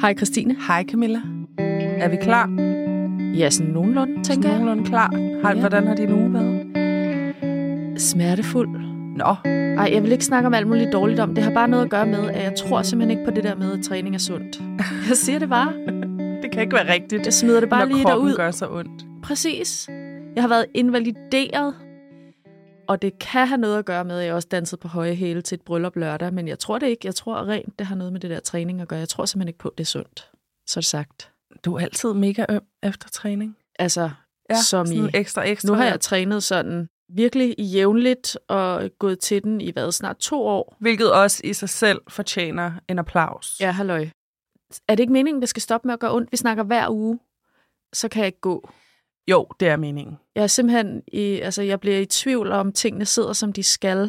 Hej Christine. Hej Camilla. Er vi klar? Ja, sådan nogenlunde, tænker jeg. Nogenlunde klar. Ja. Hvordan har din uge været? Smertefuld. Nå. Ej, jeg vil ikke snakke om alt muligt dårligt om. Det har bare noget at gøre med, at jeg tror simpelthen ikke på det der med, at træning er sundt. Jeg siger det bare. Det kan ikke være rigtigt. Jeg smider det bare lige derud. Når kroppen gør så ondt. Præcis. Jeg har været invalideret, og det kan have noget at gøre med, at jeg også dansede på høje hæle til et bryllup lørdag, men jeg tror det ikke. Jeg tror rent, det har noget med det der træning at gøre. Jeg tror simpelthen ikke på, at det er sundt. Så er det sagt. Du er altid mega øm efter træning. Altså, ja, som i... ekstra. Nu har jeg trænet sådan virkelig jævnligt og gået til den i snart 2 år. Hvilket også i sig selv fortjener en applaus. Ja, halløj. Er det ikke meningen, det skal stoppe med at gøre ondt? Vi snakker hver uge, så kan jeg ikke gå. Jo, det er meningen. Jeg er simpelthen jeg bliver i tvivl om tingene sidder, som de skal.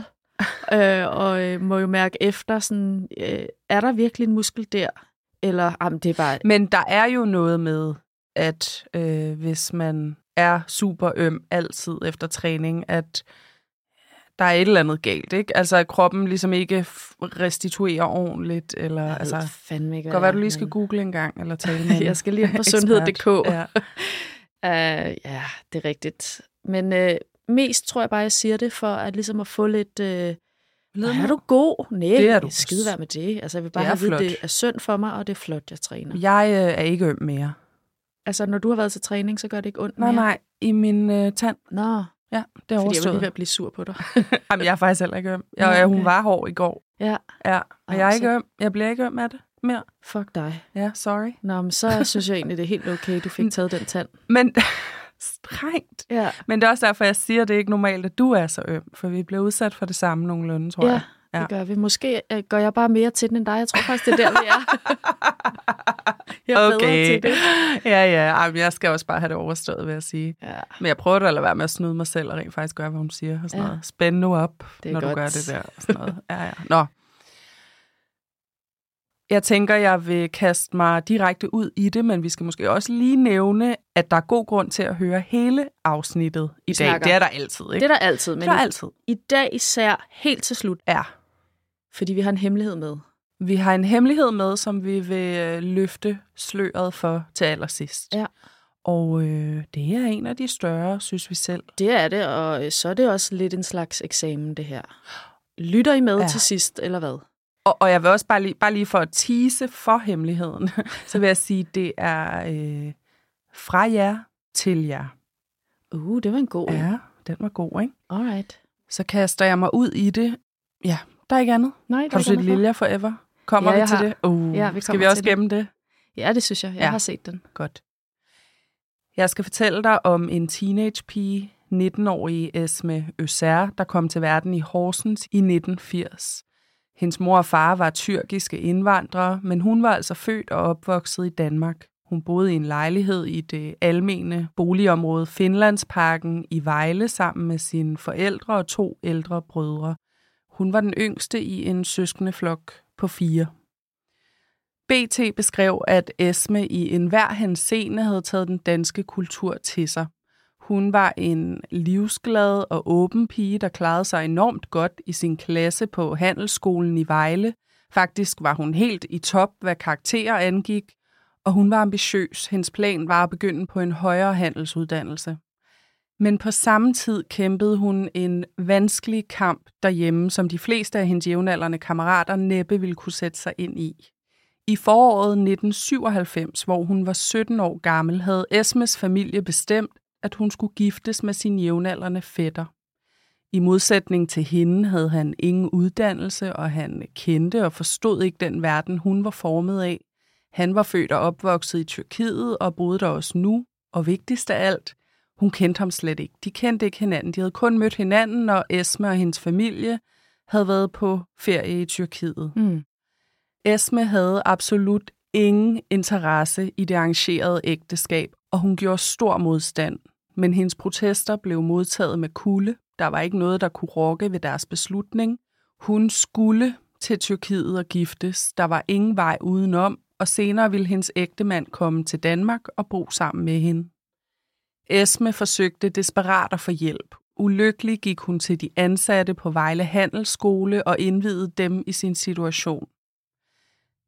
Og må jo mærke efter, sådan, er der virkelig en muskel der? Eller, det er bare... Men der er jo noget med, at hvis man er super øm altid efter træning, at der er et eller andet galt, ikke? Altså, at kroppen ligesom ikke restituerer ordentligt, eller... Jeg altså, fandme ikke, godt være, du lige skal google en gang, eller tale med jeg skal lige på sundhed.dk. Ja. Ja, det er rigtigt. Men mest tror jeg bare, jeg siger det, for at ligesom at få lidt... er du god? Nej, det er du. Skide være med det. Altså, jeg vil bare have det er synd for mig, og det er flot, jeg træner. Jeg er ikke øm mere. Altså, når du har været til træning, så gør det ikke ondt mere? Nej, i min tand. Nå. Ja, det er overstået. Fordi jeg var lige ved at blive sur på dig. Jamen, jeg er faktisk heller ikke øm. Hun var hård i går. Ja. Og jeg er ikke øm. Jeg bliver ikke øm af det mere. Fuck dig. Ja, sorry. Nå, men så synes jeg egentlig, det er helt okay, du fik taget den tand. Men strengt. Ja. Men det er også derfor, jeg siger, at det er ikke normalt, at du er så øm. For vi bliver udsat for det samme nogenlunde, tror jeg. Ja, det gør vi. Måske gør jeg bare mere til den end dig. Jeg tror faktisk, det er der, vi er. Jeg er bedre til det. Ja. Jamen, jeg skal også bare have det overstået, vil jeg sige. Ja. Men jeg prøver da at lade være med at snyde mig selv, og rent faktisk gøre, hvad hun siger. Og sådan noget. Spænd nu op, når du gør det der. Og sådan noget. Ja. Nå. Jeg tænker, jeg vil kaste mig direkte ud i det, men vi skal måske også lige nævne, at der er god grund til at høre hele afsnittet i dag. Det er der altid, ikke? Det er der altid, men det er altid. I dag især helt til slut. Ja. Fordi vi har en hemmelighed med. Vi har en hemmelighed med, som vi vil løfte sløret for til allersidst. Ja. Og det er en af de større, synes vi selv. Det er det, og så er det også lidt en slags eksamen, det her. Lytter I med til sidst, eller hvad? Og jeg vil også bare lige for at tease for hemmeligheden, så vil jeg sige, det er fra jer til jer. Det var en god. Ja, den var god, ikke? Alright. Så kaster jeg mig ud i det. Ja, der er ikke andet. Nej, har du set Lilja Forever? Kommer vi til det? Ja, skal vi også gemme det? Ja, det synes jeg. Jeg har set den. Godt. Jeg skal fortælle dig om en teenagepige, 19-årige Esme Özer, der kom til verden i Horsens i 1980. Hendes mor og far var tyrkiske indvandrere, men hun var altså født og opvokset i Danmark. Hun boede i en lejlighed i det almene boligområde Finlandsparken i Vejle sammen med sine forældre og 2 ældre brødre. Hun var den yngste i en søskendeflok på 4. BT beskrev, at Esme i enhver henseende havde taget den danske kultur til sig. Hun var en livsglad og åben pige, der klarede sig enormt godt i sin klasse på handelsskolen i Vejle. Faktisk var hun helt i top, hvad karakterer angik, og hun var ambitiøs. Hendes plan var at begynde på en højere handelsuddannelse. Men på samme tid kæmpede hun en vanskelig kamp derhjemme, som de fleste af hendes jævnaldrende kammerater næppe ville kunne sætte sig ind i. I foråret 1997, hvor hun var 17 år gammel, havde Esmes familie bestemt, at hun skulle giftes med sin jævnaldrende fætter. I modsætning til hende havde han ingen uddannelse, og han kendte og forstod ikke den verden, hun var formet af. Han var født og opvokset i Tyrkiet og boede der også nu, og vigtigst af alt, hun kendte ham slet ikke. De kendte ikke hinanden. De havde kun mødt hinanden, når Esme og hendes familie havde været på ferie i Tyrkiet. Esme havde absolut ingen interesse i det arrangerede ægteskab, og hun gjorde stor modstand. Men hendes protester blev modtaget med kulde. Der var ikke noget, der kunne rokke ved deres beslutning. Hun skulle til Tyrkiet og giftes. Der var ingen vej udenom, og senere ville hendes ægtemand komme til Danmark og bo sammen med hende. Esme forsøgte desperat at få hjælp. Ulykkelig gik hun til de ansatte på Vejle Handelsskole og indvidede dem i sin situation.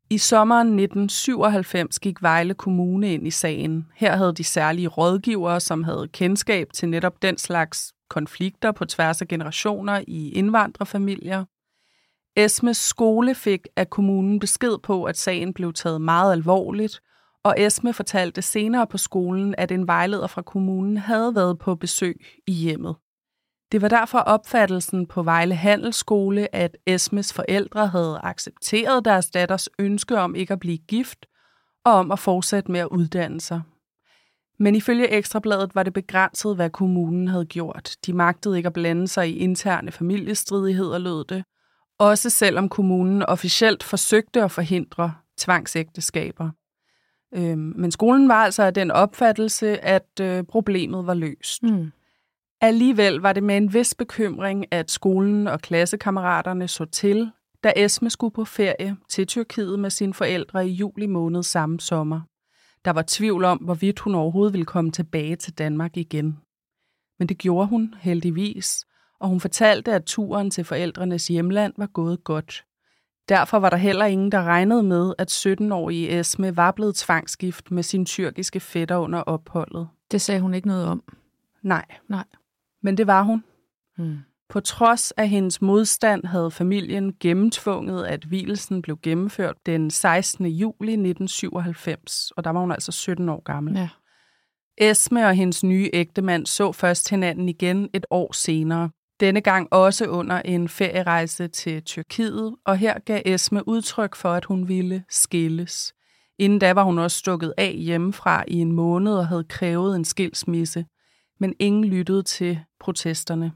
I sommeren 1997 gik Vejle Kommune ind i sagen. Her havde de særlige rådgivere, som havde kendskab til netop den slags konflikter på tværs af generationer i indvandrerfamilier. Esmes skole fik af kommunen besked på, at sagen blev taget meget alvorligt, og Esme fortalte senere på skolen, at en vejleder fra kommunen havde været på besøg i hjemmet. Det var derfor opfattelsen på Vejle Handelsskole, at Esmes forældre havde accepteret deres datters ønske om ikke at blive gift og om at fortsætte med at uddanne sig. Men ifølge Ekstrabladet var det begrænset, hvad kommunen havde gjort. De magtede ikke at blande sig i interne familiestridigheder, lød det. Også selvom kommunen officielt forsøgte at forhindre tvangsægteskaber. Men skolen var altså af den opfattelse, at problemet var løst. Alligevel var det med en vis bekymring, at skolen og klassekammeraterne så til, da Esme skulle på ferie til Tyrkiet med sine forældre i juli måned samme sommer. Der var tvivl om, hvorvidt hun overhovedet ville komme tilbage til Danmark igen. Men det gjorde hun heldigvis, og hun fortalte, at turen til forældrenes hjemland var gået godt. Derfor var der heller ingen, der regnede med, at 17-årige Esme var blevet tvangsgift med sin tyrkiske fætter under opholdet. Det sagde hun ikke noget om. Nej. Nej. Men det var hun. På trods af hendes modstand havde familien gennemtvunget, at vielsen blev gennemført den 16. juli 1997, og der var hun altså 17 år gammel. Ja. Esme og hendes nye ægtemand så først hinanden igen et år senere. Denne gang også under en ferierejse til Tyrkiet, og her gav Esme udtryk for, at hun ville skilles. Inden da var hun også stukket af hjemmefra i en måned og havde krævet en skilsmisse, men ingen lyttede til protesterne.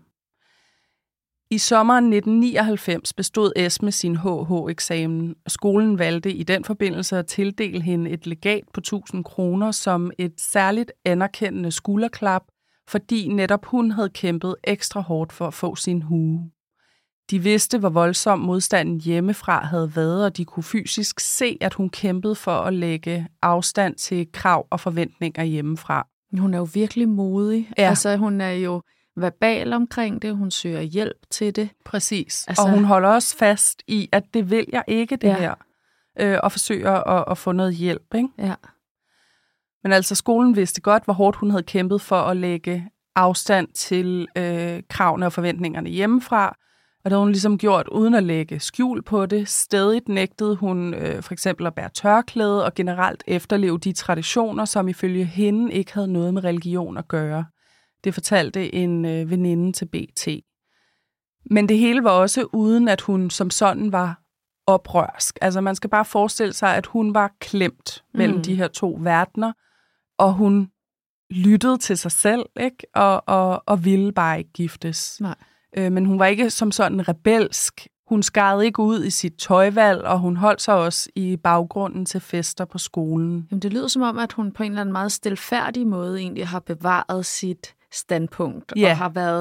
I sommeren 1999 bestod Esme sin HH-eksamen, og skolen valgte i den forbindelse at tildele hende et legat på 1.000 kroner som et særligt anerkendende skulderklap, fordi netop hun havde kæmpet ekstra hårdt for at få sin hue. De vidste, hvor voldsom modstanden hjemmefra havde været, og de kunne fysisk se, at hun kæmpede for at lægge afstand til krav og forventninger hjemmefra. Hun er jo virkelig modig. Ja. Altså, hun er jo verbal omkring det. Hun søger hjælp til det. Præcis. Altså, og hun holder også fast i, at det vil jeg ikke, det Ja. her. Og forsøger at få noget hjælp, ikke? Ja. Men altså, skolen vidste godt, hvor hårdt hun havde kæmpet for at lægge afstand til kravene og forventningerne hjemmefra. Og det havde hun ligesom gjort uden at lægge skjul på det. Stadigt nægtede hun for eksempel at bære tørklæde og generelt efterleve de traditioner, som ifølge hende ikke havde noget med religion at gøre. Det fortalte en veninde til BT. Men det hele var også uden, at hun som sådan var oprørsk. Altså man skal bare forestille sig, at hun var klemt mellem de her to verdener, og hun lyttede til sig selv, ikke? Og ville bare ikke giftes. Nej. Men hun var ikke som sådan rebelsk. Hun skarede ikke ud i sit tøjvalg, og hun holdt sig også i baggrunden til fester på skolen. Jamen, det lyder som om, at hun på en eller anden meget stilfærdig måde egentlig har bevaret sit standpunkt, Ja. og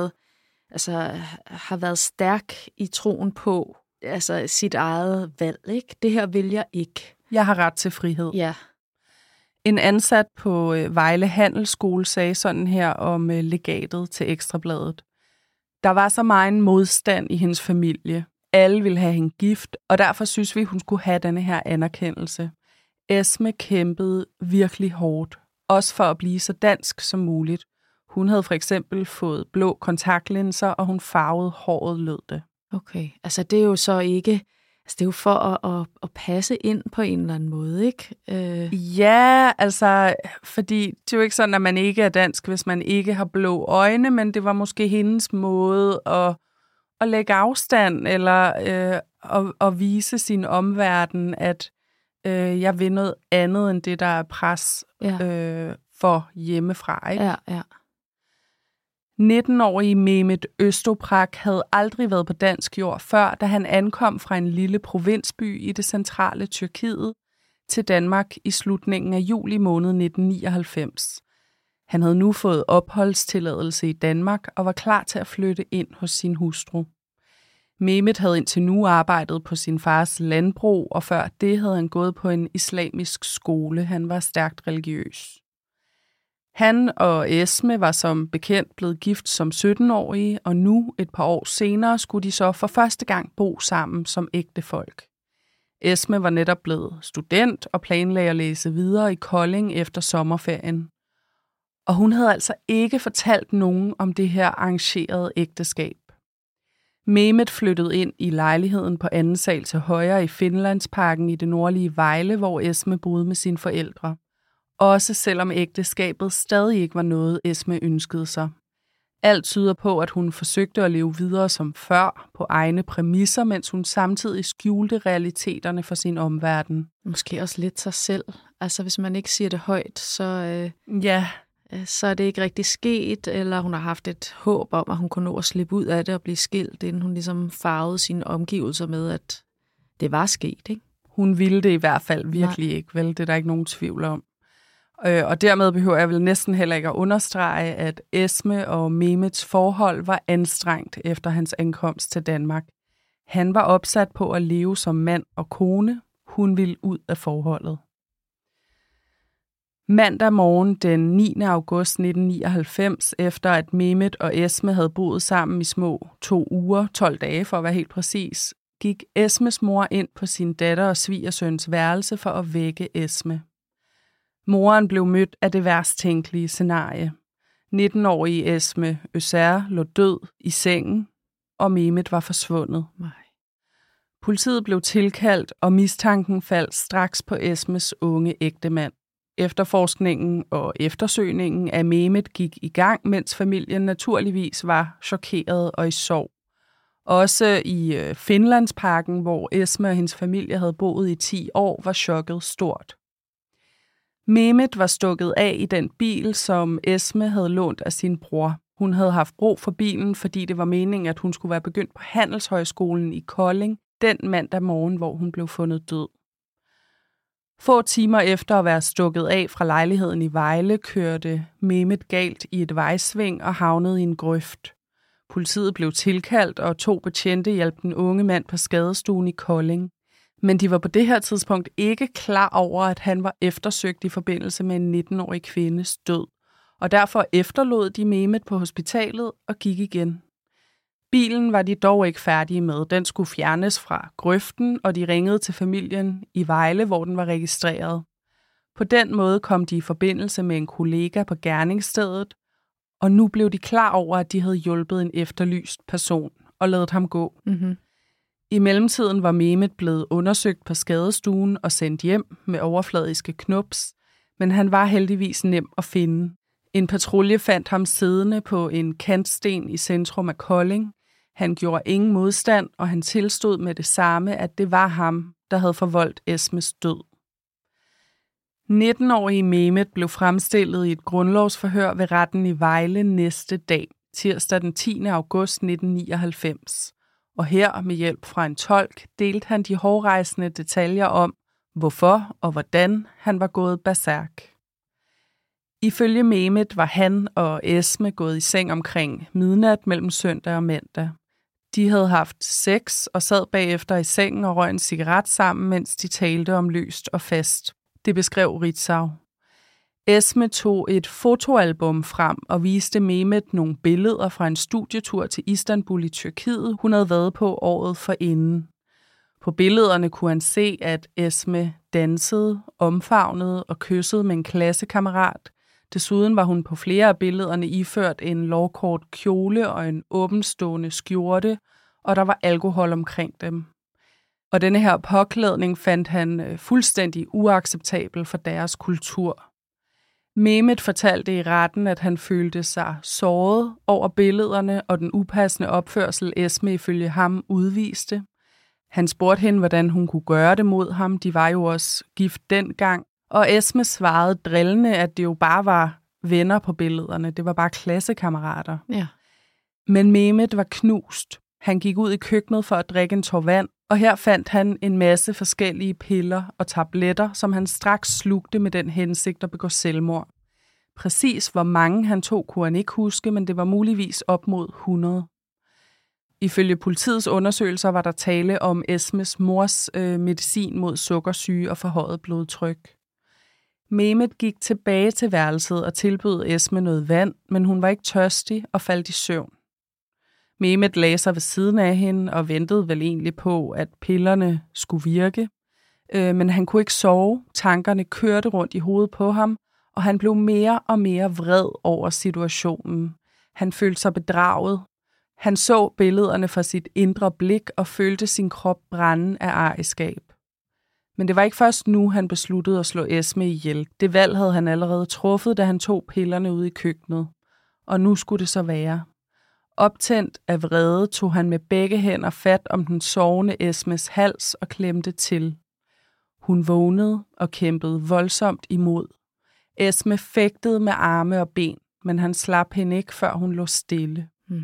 har været stærk i troen på sit eget valg. Ikke? Det her vil jeg ikke. Jeg har ret til frihed. Ja. En ansat på Vejle Handelsskole sagde sådan her om legatet til Ekstrabladet. Der var så meget modstand i hendes familie. Alle ville have hende gift, og derfor synes vi, hun skulle have denne her anerkendelse. Esme kæmpede virkelig hårdt, også for at blive så dansk som muligt. Hun havde for eksempel fået blå kontaktlinser, og hun farvede håret, lød det. Okay, altså det er jo så ikke... Altså det er jo for at passe ind på en eller anden måde, ikke? Ja, altså, fordi det er jo ikke sådan, at man ikke er dansk, hvis man ikke har blå øjne, men det var måske hendes måde at lægge afstand, eller at vise sin omverden, at jeg vil noget andet, end det, der er pres for hjemmefra, ikke? Ja, ja. 19-årige Mehmet Öztoprak havde aldrig været på dansk jord før, da han ankom fra en lille provinsby i det centrale Tyrkiet til Danmark i slutningen af juli måned 1999. Han havde nu fået opholdstilladelse i Danmark og var klar til at flytte ind hos sin hustru. Mehmet havde indtil nu arbejdet på sin fars landbrug, og før det havde han gået på en islamisk skole. Han var stærkt religiøs. Han og Esme var som bekendt blevet gift som 17-årige, og nu, et par år senere, skulle de så for første gang bo sammen som ægtefolk. Esme var netop blevet student og planlagde at læse videre i Kolding efter sommerferien. Og hun havde altså ikke fortalt nogen om det her arrangerede ægteskab. Mehmet flyttede ind i lejligheden på anden sal til højre i Finlandsparken i det nordlige Vejle, hvor Esme boede med sine forældre. Også selvom ægteskabet stadig ikke var noget, Esme ønskede sig. Alt tyder på, at hun forsøgte at leve videre som før, på egne præmisser, mens hun samtidig skjulte realiteterne for sin omverden. Måske også lidt sig selv. Altså, hvis man ikke siger det højt, så er det ikke rigtig sket, eller hun har haft et håb om, at hun kunne nå at slippe ud af det og blive skilt, inden hun ligesom farvede sine omgivelser med, at det var sket, ikke? Hun ville det i hvert fald virkelig ikke, vel? Det er der ikke nogen tvivl om. Og dermed behøver jeg vel næsten heller ikke at understrege, at Esme og Mehmets forhold var anstrengt efter hans ankomst til Danmark. Han var opsat på at leve som mand og kone. Hun ville ud af forholdet. Mandag morgen den 9. august 1999, efter at Mehmet og Esme havde boet sammen i små 2 uger, 12 dage for at være helt præcis, gik Esmes mor ind på sin datter og svigersøns værelse for at vække Esme. Moren blev mødt af det værst tænkelige scenarie. 19-årige Esme Özer lå død i sengen, og Mehmet var forsvundet. Nej. Politiet blev tilkaldt, og mistanken faldt straks på Esmes unge ægtemand. Efterforskningen og eftersøgningen af Mehmet gik i gang, mens familien naturligvis var chokeret og i sorg. Også i Finlandsparken, hvor Esme og hendes familie havde boet i 10 år, var chokket stort. Mehmet var stukket af i den bil, som Esme havde lånt af sin bror. Hun havde haft brug for bilen, fordi det var meningen, at hun skulle være begyndt på Handelshøjskolen i Kolding den mandag morgen, hvor hun blev fundet død. Få timer efter at være stukket af fra lejligheden i Vejle, kørte Mehmet galt i et vejsving og havnede i en grøft. Politiet blev tilkaldt, og 2 betjente hjalp den unge mand på skadestuen i Kolding. Men de var på det her tidspunkt ikke klar over, at han var eftersøgt i forbindelse med en 19-årig kvindes død, og derfor efterlod de Mehmet på hospitalet og gik igen. Bilen var de dog ikke færdige med. Den skulle fjernes fra grøften, og de ringede til familien i Vejle, hvor den var registreret. På den måde kom de i forbindelse med en kollega på gerningsstedet, og nu blev de klar over, at de havde hjulpet en efterlyst person og ladet ham gå. Mm-hmm. I mellemtiden var Mehmet blevet undersøgt på skadestuen og sendt hjem med overfladiske knups, men han var heldigvis nem at finde. En patrulje fandt ham siddende på en kantsten i centrum af Kolding. Han gjorde ingen modstand, og han tilstod med det samme, at det var ham, der havde forvoldt Esmes død. 19-årige Mehmet blev fremstillet i et grundlovsforhør ved retten i Vejle næste dag, tirsdag den 10. august 1999. Og her, med hjælp fra en tolk, delte han de hårrejsende detaljer om, hvorfor og hvordan han var gået berserk. Ifølge Mehmet var han og Esme gået i seng omkring midnat mellem søndag og mandag. De havde haft sex og sad bagefter i sengen og røg en cigaret sammen, mens de talte om løst og fast. Det beskrev Ritzau. Esme tog et fotoalbum frem og viste Mehmet nogle billeder fra en studietur til Istanbul i Tyrkiet, hun havde været på året forinden. På billederne kunne han se, at Esme dansede, omfavnede og kyssede med en klassekammerat. Desuden var hun på flere af billederne iført en lovkort kjole og en åbenstående skjorte, og der var alkohol omkring dem. Og denne her påklædning fandt han fuldstændig uacceptabel for deres kultur. Mehmet fortalte i retten, at han følte sig såret over billederne og den upassende opførsel, Esme ifølge ham udviste. Han spurgte hende, hvordan hun kunne gøre det mod ham. De var jo også gift dengang. Og Esme svarede drillende, at det jo bare var venner på billederne. Det var bare klassekammerater. Ja. Men Mehmet var knust. Han gik ud i køkkenet for at drikke en tår vand, og her fandt han en masse forskellige piller og tabletter, som han straks slugte med den hensigt at begå selvmord. Præcis hvor mange han tog, kunne han ikke huske, men det var muligvis op mod 100. Ifølge politiets undersøgelser var der tale om Esmes mors medicin mod sukkersyge og forhøjet blodtryk. Mehmet gik tilbage til værelset og tilbød Esme noget vand, men hun var ikke tørstig og faldt i søvn. Mehmet lagde sig ved siden af hende og ventede vel egentlig på, at pillerne skulle virke. Men han kunne ikke sove. Tankerne kørte rundt i hovedet på ham, og han blev mere og mere vred over situationen. Han følte sig bedraget. Han så billederne fra sit indre blik og følte sin krop brænde af ariskab. Men det var ikke først nu, han besluttede at slå Esme ihjel. Det valg havde han allerede truffet, da han tog pillerne ud i køkkenet. Og nu skulle det så være. Optændt af vrede tog han med begge hænder fat om den sovende Esmes hals og klemte til. Hun vågnede og kæmpede voldsomt imod. Esme fægtede med arme og ben, men han slap hende ikke, før hun lå stille.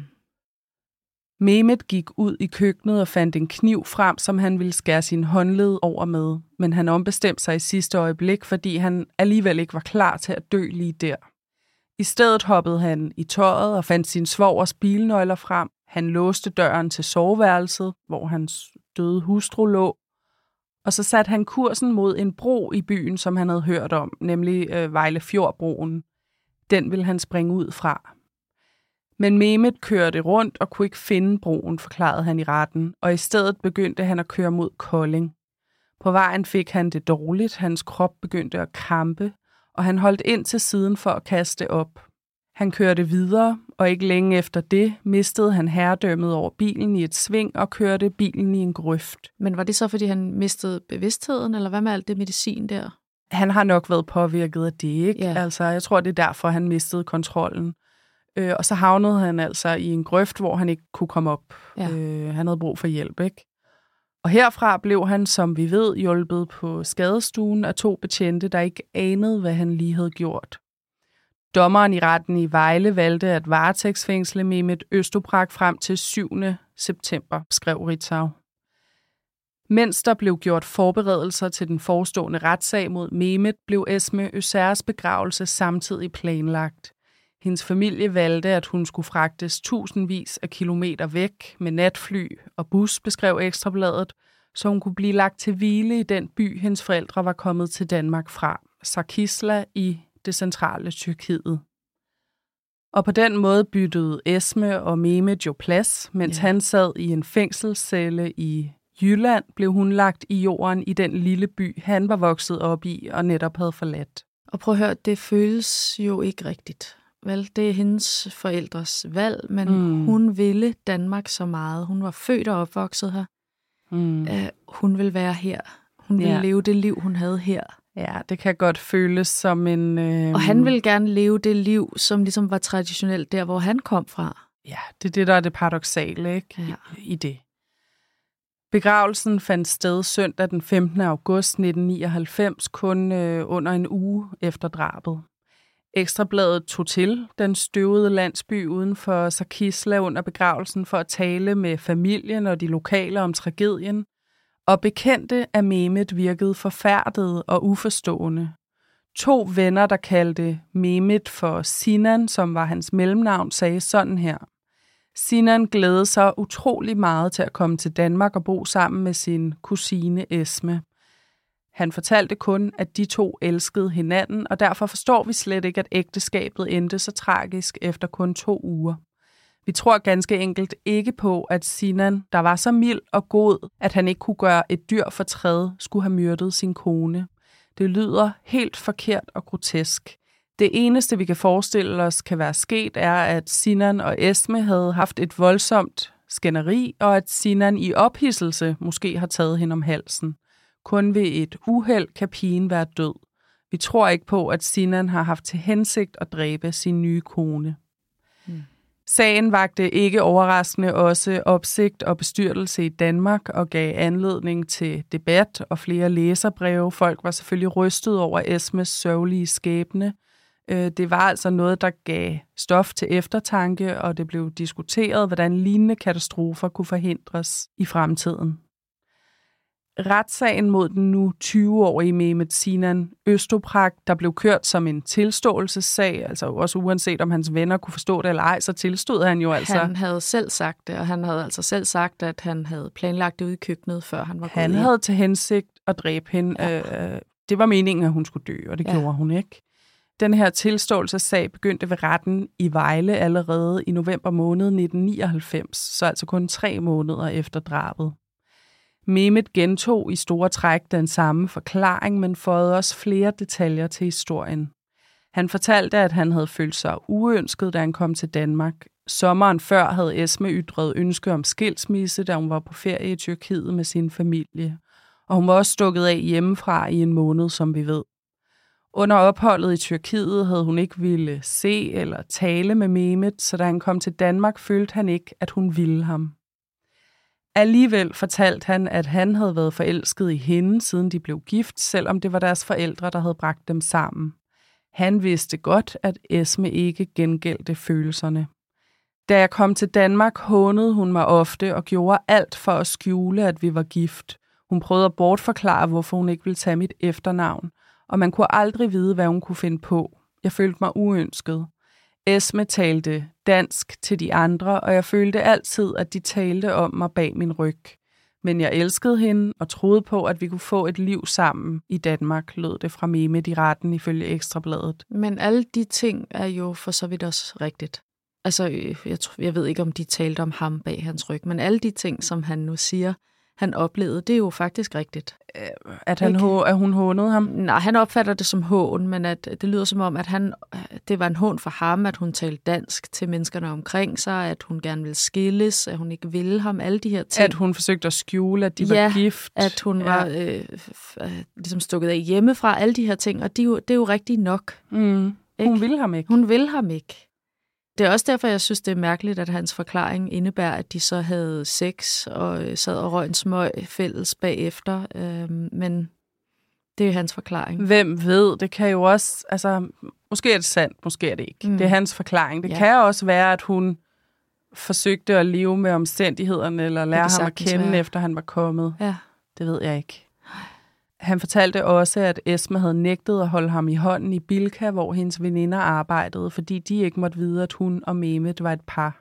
Mehmet gik ud i køkkenet og fandt en kniv frem, som han ville skære sin håndled over med, men han ombestemte sig i sidste øjeblik, fordi han alligevel ikke var klar til at dø lige der. I stedet hoppede han i tøjet og fandt sin svogers bilnøgler frem. Han låste døren til soveværelset, hvor hans døde hustru lå, og så satte han kursen mod en bro i byen, som han havde hørt om, nemlig Vejlefjordbroen. Den ville han springe ud fra. Men Mehmet kørte rundt og kunne ikke finde broen, forklarede han i retten, og i stedet begyndte han at køre mod Kolding. På vejen fik han det dårligt, hans krop begyndte at krampe, og han holdt ind til siden for at kaste op. Han kørte videre, og ikke længe efter det mistede han herredømmet over bilen i et sving og kørte bilen i en grøft. Men var det så, fordi han mistede bevidstheden, eller hvad med alt det medicin der? Han har nok været påvirket af det, ikke? Ja. Altså, jeg tror, det er derfor, han mistede kontrollen. Og så havnede han altså i en grøft, hvor han ikke kunne komme op. Ja. Han havde brug for hjælp, ikke? Og herfra blev han, som vi ved, hjulpet på skadestuen af 2 betjente, der ikke anede, hvad han lige havde gjort. Dommeren i retten i Vejle valgte at varetægtsfængsle Mehmet Østoprak frem til 7. september, skrev Ritzau. Mens der blev gjort forberedelser til den forestående retssag mod Mehmet, blev Esme Özers begravelse samtidig planlagt. Hendes familie valgte, at hun skulle fragtes tusindvis af kilometer væk med natfly og bus, beskrev Ekstrabladet, så hun kunne blive lagt til hvile i den by, hendes forældre var kommet til Danmark fra, Sarkisla i det centrale Tyrkiet. Og på den måde byttede Esme og Mehmet jo plads. Mens han sad i en fængselscelle i Jylland, blev hun lagt i jorden i den lille by, han var vokset op i og netop havde forladt. Og prøv at høre, det føles jo ikke rigtigt. Vel, det er hendes forældres valg, men hun ville Danmark så meget. Hun var født og opvokset her. Hun vil være her. Hun vil leve det liv, hun havde her. Ja, det kan godt føles som en... Og han ville gerne leve det liv, som ligesom var traditionelt der, hvor han kom fra. Ja, det er det, der er det paradoksale, ikke? Ja. I det. Begravelsen fandt sted søndag den 15. august 1999, kun under en uge efter drabet. Ekstrabladet tog til den støvede landsby uden for Sarkisla under begravelsen for at tale med familien og de lokale om tragedien, og bekendte af Mehmet virkede forfærdede og uforstående. 2 venner, der kaldte Mehmet for Sinan, som var hans mellemnavn, sagde sådan her. Sinan glædede sig utrolig meget til at komme til Danmark og bo sammen med sin kusine Esme. Han fortalte kun, at de 2 elskede hinanden, og derfor forstår vi slet ikke, at ægteskabet endte så tragisk efter kun 2 uger. Vi tror ganske enkelt ikke på, at Sinan, der var så mild og god, at han ikke kunne gøre et dyr fortræd, skulle have myrdet sin kone. Det lyder helt forkert og grotesk. Det eneste, vi kan forestille os, kan være sket, er, at Sinan og Esme havde haft et voldsomt skænderi, og at Sinan i ophidselse måske har taget hende om halsen. Kun ved et uheld kan pigen være død. Vi tror ikke på, at Sinan har haft til hensigt at dræbe sin nye kone. Sagen vakte ikke overraskende også opsigt og bestyrtelse i Danmark og gav anledning til debat og flere læserbreve. Folk var selvfølgelig rystet over Esmes sørgelige skæbne. Det var altså noget, der gav stof til eftertanke, og det blev diskuteret, hvordan lignende katastrofer kunne forhindres i fremtiden. Retssagen mod den nu 20-årige Mehmet Sinan Østoprak, der blev kørt som en tilståelsessag, altså også uanset om hans venner kunne forstå det eller ej, så tilstod han jo altså. Han havde selv sagt det, og han havde altså selv sagt, at han havde planlagt det ude i køkkenet, før han var gået Han havde til hensigt at dræbe hende. Ja. Det var meningen, at hun skulle dø, og det gjorde hun ikke. Den her tilståelsessag begyndte ved retten i Vejle allerede i november måned 1999, så altså kun 3 måneder efter drabet. Mehmet gentog i store træk den samme forklaring, men føjede også flere detaljer til historien. Han fortalte, at han havde følt sig uønsket, da han kom til Danmark. Sommeren før havde Esme ytret ønske om skilsmisse, da hun var på ferie i Tyrkiet med sin familie. Og hun var også stukket af hjemmefra i en måned, som vi ved. Under opholdet i Tyrkiet havde hun ikke ville se eller tale med Mehmet, så da han kom til Danmark, følte han ikke, at hun ville ham. Alligevel fortalte han, at han havde været forelsket i hende, siden de blev gift, selvom det var deres forældre, der havde bragt dem sammen. Han vidste godt, at Esme ikke gengældte følelserne. Da jeg kom til Danmark, hånede hun mig ofte og gjorde alt for at skjule, at vi var gift. Hun prøvede at bortforklare, hvorfor hun ikke ville tage mit efternavn, og man kunne aldrig vide, hvad hun kunne finde på. Jeg følte mig uønsket. Esme talte dansk til de andre, og jeg følte altid, at de talte om mig bag min ryg. Men jeg elskede hende og troede på, at vi kunne få et liv sammen i Danmark, lød det fra Mehmet i retten ifølge Ekstrabladet. Men alle de ting er jo for så vidt også rigtigt. Altså, jeg ved ikke, om de talte om ham bag hans ryg, men alle de ting, som han nu siger, han oplevede, det er jo faktisk rigtigt. At hun hånede ham? Nej, han opfatter det som hån, men at det lyder som om, at det var en hån for ham, at hun talte dansk til menneskerne omkring sig, at hun gerne ville skilles, at hun ikke ville ham, alle de her ting. At hun forsøgte at skjule, at de var gift. At hun var ligesom stukket af hjemmefra, alle de her ting, og det er jo rigtigt nok. Mm. Hun ville ham ikke. Hun ville ham ikke. Det er også derfor, jeg synes, det er mærkeligt, at hans forklaring indebærer, at de så havde sex og sad og røg en smøg fælles bagefter. Men det er jo hans forklaring. Hvem ved? Det kan jo også... Altså, måske er det sandt, måske er det ikke. Det er hans forklaring. Det kan også være, at hun forsøgte at leve med omstændighederne, eller lære ham at kende, efter han var kommet. Ja. Det ved jeg ikke. Han fortalte også, at Esme havde nægtet at holde ham i hånden i Bilka, hvor hendes veninder arbejdede, fordi de ikke måtte vide, at hun og Mehmet var et par.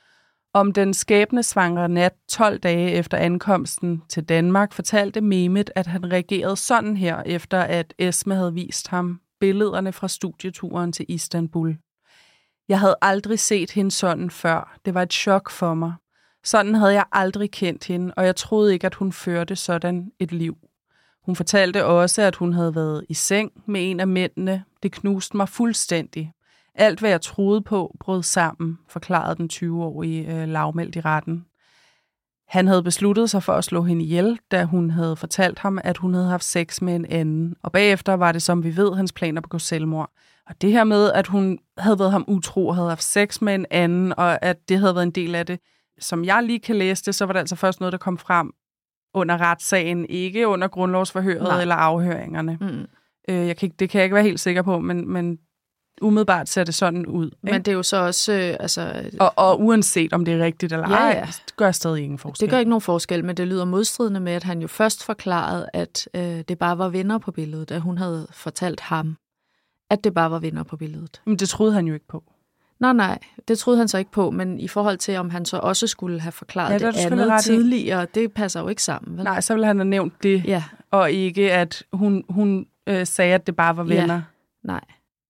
Om den skæbnesvangre nat 12 dage efter ankomsten til Danmark, fortalte Mehmet, at han reagerede sådan her, efter at Esme havde vist ham billederne fra studieturen til Istanbul. Jeg havde aldrig set hende sådan før. Det var et chok for mig. Sådan havde jeg aldrig kendt hende, og jeg troede ikke, at hun førte sådan et liv. Hun fortalte også, at hun havde været i seng med en af mændene. Det knuste mig fuldstændig. Alt, hvad jeg troede på, brød sammen, forklarede den 20-årige lavmældt i retten. Han havde besluttet sig for at slå hende ihjel, da hun havde fortalt ham, at hun havde haft sex med en anden. Og bagefter var det, som vi ved, hans planer at begå selvmord. Og det her med, at hun havde været ham utro og havde haft sex med en anden, og at det havde været en del af det, som jeg lige kan læse det, så var det altså først noget, der kom frem under retssagen, ikke under grundlovsforhøret eller afhøringerne. Det kan jeg ikke være helt sikker på, men umiddelbart ser det sådan ud. Ikke? Men det er jo så også... Og uanset om det er rigtigt eller ej, det gør stadig ingen forskel. Det gør ikke nogen forskel, men det lyder modstridende med, at han jo først forklarede, at det bare var venner på billedet, at hun havde fortalt ham, at det bare var venner på billedet. Men det troede han jo ikke på. Nej, det troede han så ikke på, men i forhold til, om han så også skulle have forklaret det andet tidligere, det passer jo ikke sammen. Vel? Nej, så ville han have nævnt det, og ikke at hun sagde, at det bare var venner. Ja. Nej.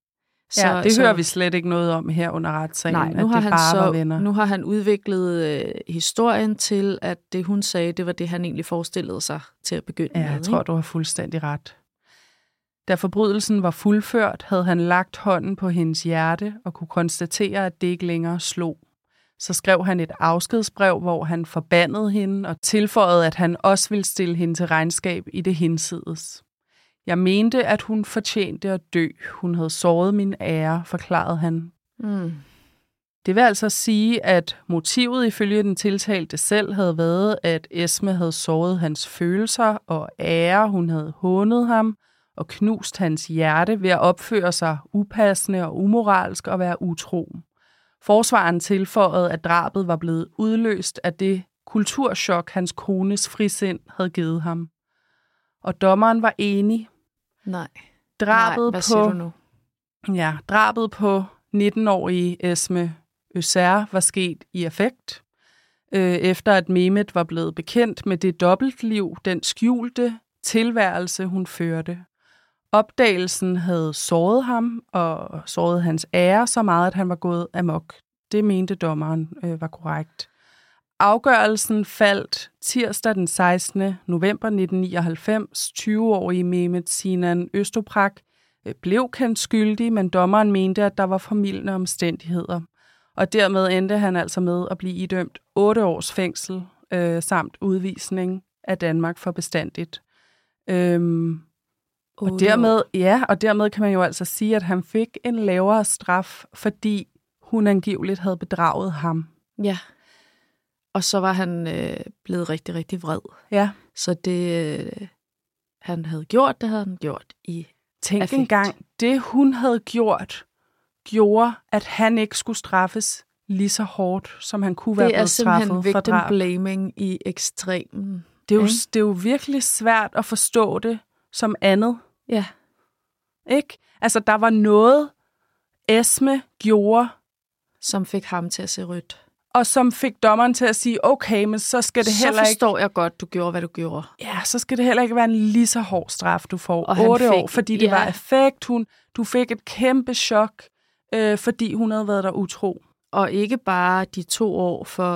Det hører vi slet ikke noget om her under retssagen, nej, at det bare var venner. Nu har han udviklet historien til, at det hun sagde, det var det, han egentlig forestillede sig til at begynde med. Ja, jeg tror, du har fuldstændig ret. Da forbrydelsen var fuldført, havde han lagt hånden på hendes hjerte og kunne konstatere, at det ikke længere slog. Så skrev han et afskedsbrev, hvor han forbandede hende og tilføjede, at han også ville stille hende til regnskab i det hinsides. Jeg mente, at hun fortjente at dø. Hun havde såret min ære, forklarede han. Det vil altså sige, at motivet ifølge den tiltalte selv havde været, at Esme havde såret hans følelser og ære. Hun havde hånet ham og knust hans hjerte ved at opføre sig upassende og umoralsk og være utro. Forsvaren tilføjede, at drabet var blevet udløst af det kulturschok, hans kones frisind havde givet ham. Og dommeren var enig. Nej. Hvad siger du nu? Ja, drabet på 19-årige Esme Özer var sket i affekt, efter at Mehmet var blevet bekendt med det dobbeltliv, den skjulte tilværelse, hun førte. Opdagelsen havde såret ham og såret hans ære så meget, at han var gået amok. Det mente dommeren var korrekt. Afgørelsen faldt tirsdag den 16. november 1999. 20-årige Mehmet Sinan Öztoprak blev kendt skyldig, men dommeren mente, at der var formildende omstændigheder. Og dermed endte han altså med at blive idømt 8 års fængsel samt udvisning af Danmark for bestandigt. Og dermed kan man jo altså sige, at han fik en lavere straf, fordi hun angiveligt havde bedraget ham. Ja. Og så var han blevet rigtig, rigtig vred. Ja. Så det, han havde gjort, det havde han gjort i Tænk affekt. engang, det hun havde gjorde, at han ikke skulle straffes lige så hårdt, som han kunne være blevet straffet for drab. Det er simpelthen victim blaming i ekstremen. Det er jo virkelig svært at forstå det som andet. Ja. Ikke? Altså, der var noget, Esme gjorde, som fik ham til at se rødt. Og som fik dommeren til at sige, okay, men så skal det heller ikke... Så forstår jeg godt, du gjorde, hvad du gjorde. Ja, så skal det heller ikke være en lige så hård straf, du får. 8 år, fordi det var affekt. Du fik et kæmpe chok, fordi hun havde været der utro. Og ikke bare de 2 år for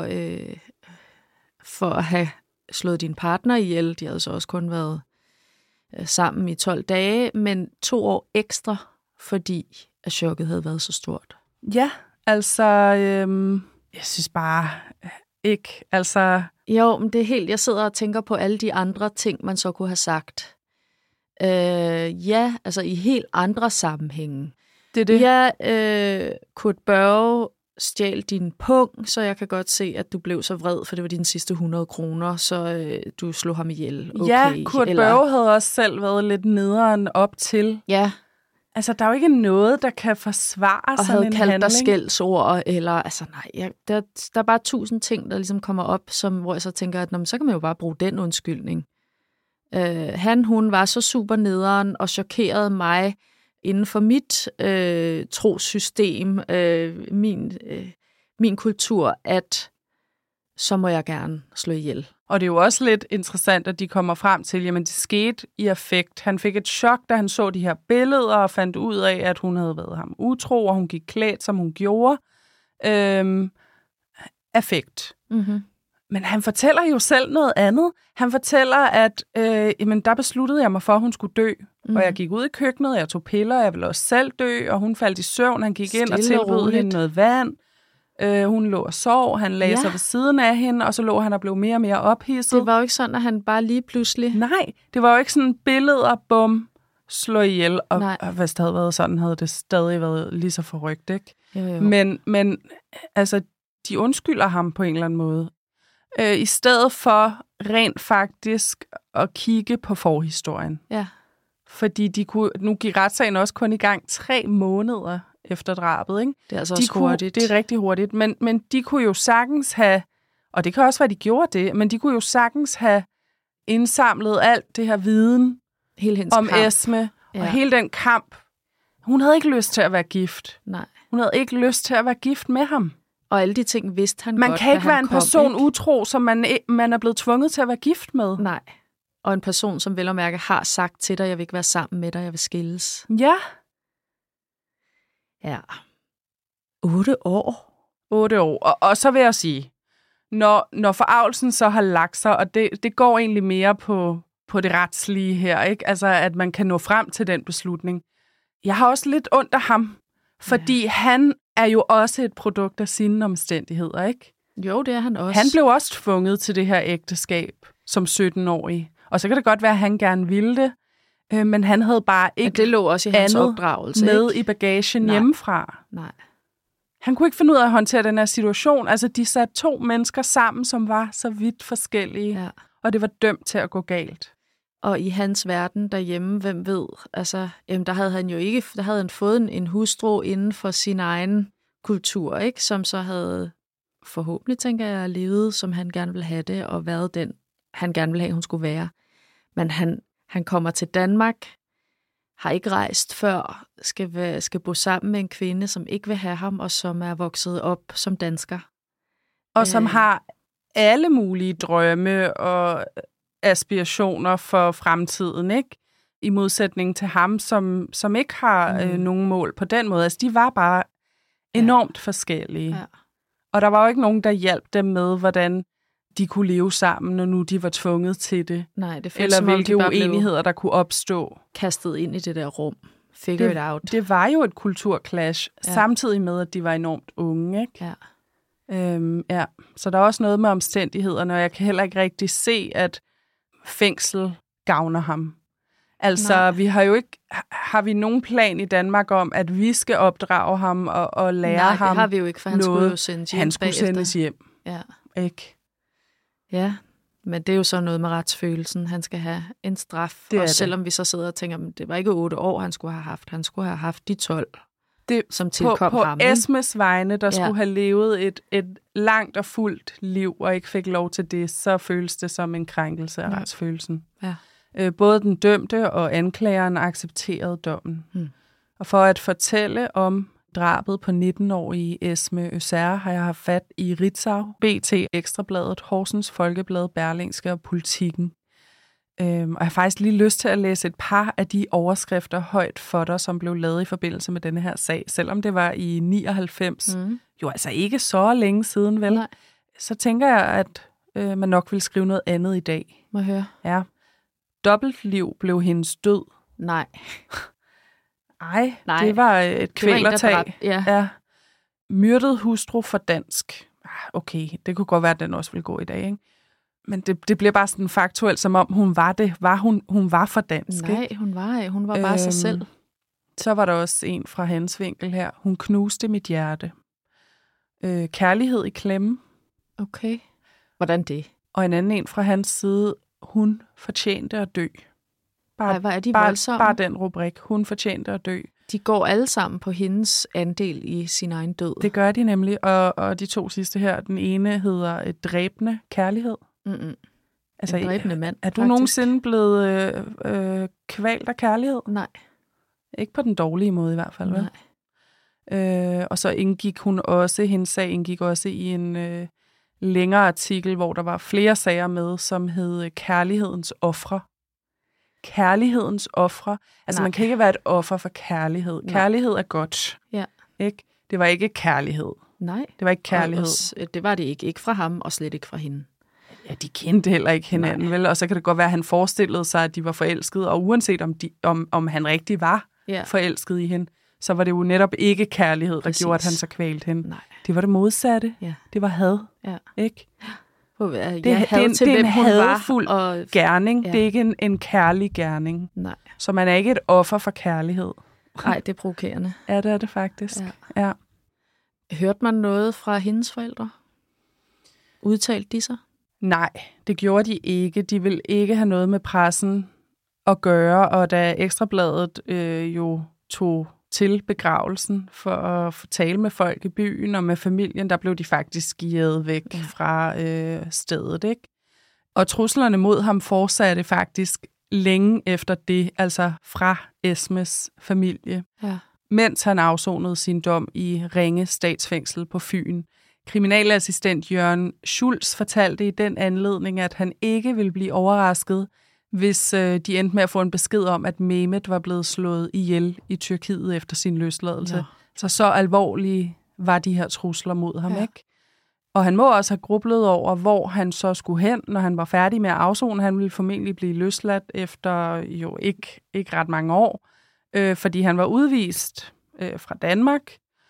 at have slået din partner ihjel. De havde så også kun været sammen i 12 dage, men 2 år ekstra, fordi at chokket havde været så stort. Ja, altså... Jeg synes bare ikke, altså... Jo, men det er helt... Jeg sidder og tænker på alle de andre ting, man så kunne have sagt. Ja, altså i helt andre sammenhænge. Det er det. Ja, Kurt Børge stjal din pung, så jeg kan godt se, at du blev så vred, for det var dine sidste 100 kroner, så du slog ham ihjel. Okay. Ja, Kurt Børge havde også selv været lidt nederen op til. Ja. Altså, der er jo ikke noget, der kan forsvare og sådan en handling. Og havde kaldt dig skældsord, eller... Altså, nej, der er bare 1000 ting, der ligesom kommer op, hvor jeg så tænker, at så kan man jo bare bruge den undskyldning. Hun var så super nederen og chokerede mig inden for mit trossystem, min kultur, at så må jeg gerne slå ihjel. Og det er jo også lidt interessant, at de kommer frem til, jamen det skete i affekt. Han fik et chok, da han så de her billeder og fandt ud af, at hun havde været ham utro, og hun gik klædt, som hun gjorde. Affekt. Mm-hmm. Men han fortæller jo selv noget andet. Han fortæller, at jamen, der besluttede jeg mig for, at hun skulle dø. Og jeg gik ud i køkkenet, jeg tog piller, jeg ville også selv dø, og hun faldt i søvn. Han gik ind og tilbød hende noget vand. Hun lå og sov, han lagde sig ved siden af hende, og så lå han og blev mere og mere ophidset. Det var jo ikke sådan, at han bare lige pludselig... Nej, det var jo ikke sådan billeder, bum, slå ihjel. Og hvis det havde været sådan, havde det stadig været lige så forrygt, ikke? Jo. Men altså, de undskylder ham på en eller anden måde. I stedet for rent faktisk at kigge på forhistorien. Ja. Fordi nu gik retssagen også kun i gang 3 måneder efter drabet, ikke? Det er altså også hurtigt. Det er rigtig hurtigt, men de kunne jo sagtens have, og det kan også være, de gjorde det, men de kunne jo sagtens have indsamlet alt det her viden om kamp. Esme, og hele den kamp. Hun havde ikke lyst til at være gift. Nej. Hun havde ikke lyst til at være gift med ham. Og alle de ting vidste han man godt, kan ikke være en person ikke? utro, som man er blevet tvunget til at være gift med. Nej. Og en person, som vel og mærke har sagt til dig, jeg vil ikke være sammen med dig, jeg vil skilles. Ja. Ja. 8 år. 8 år. Og så vil jeg sige, når forargelsen så har lagt sig, og det går egentlig mere på det retslige her, ikke? Altså, at man kan nå frem til den beslutning. Jeg har også lidt ondt af ham, fordi han er jo også et produkt af sine omstændigheder, ikke? Jo, det er han også. Han blev også tvunget til det her ægteskab som 17-årig. Og så kan det godt være, at han gerne ville det, men han havde bare ikke det lå også i hans opdragelse, med ikke? I bagagen hjemmefra. Nej. Han kunne ikke finde ud af at håndtere den her situation. Altså, de satte 2 mennesker sammen, som var så vidt forskellige, og det var dømt til at gå galt. Og i hans verden derhjemme, hvem ved, altså, der havde han jo ikke, der havde han fået en hustru inden for sin egen kultur, ikke? Som så havde forhåbentlig, tænker jeg, levet, som han gerne ville have det, og været den, han gerne ville have, hun skulle være. Men han kommer til Danmark, har ikke rejst før, skal bo sammen med en kvinde, som ikke vil have ham, og som er vokset op som dansker. Og som har alle mulige drømme og aspirationer for fremtiden, ikke? I modsætning til ham, som ikke har nogen mål på den måde. Altså, de var bare enormt forskellige. Ja. Og der var jo ikke nogen, der hjalp dem med, hvordan de kunne leve sammen, når nu de var tvunget til det. Nej, det føles eller som om, hvilke de bare uenigheder, der kunne opstå. kastet ind i det der rum. Figure it out. Det var jo et kulturclash, samtidig med, at de var enormt unge, ikke? Ja. Så der er også noget med omstændighederne, og jeg kan heller ikke rigtig se, at fængsel gavner ham. Altså, vi har jo ikke... Har vi nogen plan i Danmark om, at vi skal opdrage ham og lære ham Nej, det har vi jo ikke, for han noget. skulle jo sendes hjem. Han skulle sendes hjem. Ja. Ikke? Ja, men det er jo så noget med retsfølelsen. Han skal have en straf, og selvom vi så sidder og tænker, det var ikke 8 år, han skulle have haft. Han skulle have haft de 12, som tilkom ham. På Esmes vegne, der skulle have levet et langt og fuldt liv, og ikke fik lov til det, så føles det som en krænkelse af retsfølelsen. Ja. Både den dømte og anklageren accepterede dommen. Og for at fortælle om drabet på 19-årige Esme Øsager har jeg haft fat i Ritzau, BT, Ekstrabladet, Horsens Folkeblad, Berlingske og Politikken. Og jeg har faktisk lige lyst til at læse et par af de overskrifter højt for dig, som blev lavet i forbindelse med denne her sag. Selvom det var i 99, jo altså ikke så længe siden, vel? Nej. Så tænker jeg, at man nok vil skrive noget andet i dag. Må jeg høre? Ja. Dobbeltliv blev hendes død. Nej. Nej, det var et kvælertag. Ja. Myrdet hustru for dansk. Okay, det kunne godt være, at den også ville gå i dag, ikke? Men det bliver bare sådan faktuelt, som om hun var det. Hun var for dansk. Nej, ikke? hun var bare sig selv. Så var der også en fra hans vinkel her. Hun knuste mit hjerte. Kærlighed i klemme. Okay. Hvordan det? Og en anden en fra hans side. Hun fortjente at dø. Hvor er de voldsomme? Bare den rubrik. Hun fortjente at dø. De går alle sammen på hendes andel i sin egen død. Det gør de nemlig. Og de 2 sidste her, den ene hedder dræbende kærlighed. Altså, en dræbende mand, er du nogensinde blevet kvalt af kærlighed? Nej. Ikke på den dårlige måde i hvert fald, vel? Nej. Og så indgik hun også, hendes sag indgik også i en længere artikel, hvor der var flere sager med, som hed Kærlighedens ofre. Kærlighedens ofre. Altså, man kan ikke være et offer for kærlighed. Nej. Kærlighed er godt. Ja. Ikke? Det var ikke kærlighed. Nej. Det var ikke kærlighed. Det var det ikke. Ikke fra ham, og slet ikke fra hende. Ja, de kendte heller ikke hinanden, vel? Og så kan det godt være, at han forestillede sig, at de var forelskede, og uanset om han rigtig var forelsket i hende, så var det jo netop ikke kærlighed, der gjorde, at han så kvalte hende. Nej. Det var det modsatte. Ja. Det var had. Ja. Ikke? Det er en hadfuld gerning. Ja. Det er ikke en kærlig gerning. Nej. Så man er ikke et offer for kærlighed. Nej, det er provokerende. Ja, det er det faktisk. Ja. Hørte man noget fra hendes forældre? Udtalte de sig? Nej, det gjorde de ikke. De ville ikke have noget med pressen at gøre, og da Ekstrabladet jo tog til begravelsen for at tale med folk i byen og med familien, der blev de faktisk givet væk fra stedet, ikke? Og truslerne mod ham fortsatte faktisk længe efter det, altså fra Esmes familie, mens han afsonede sin dom i Ringe Statsfængsel på Fyn. Kriminalassistent Jørgen Schulz fortalte i den anledning, at han ikke ville blive overrasket, hvis de endte med at få en besked om, at Mehmet var blevet slået ihjel i Tyrkiet efter sin løsladelse. Ja. Så alvorlige var de her trusler mod ham, ikke? Og han må også have grublet over, hvor han så skulle hen, når han var færdig med at afsone. Han ville formentlig blive løsladt efter jo ikke ret mange år, fordi han var udvist fra Danmark,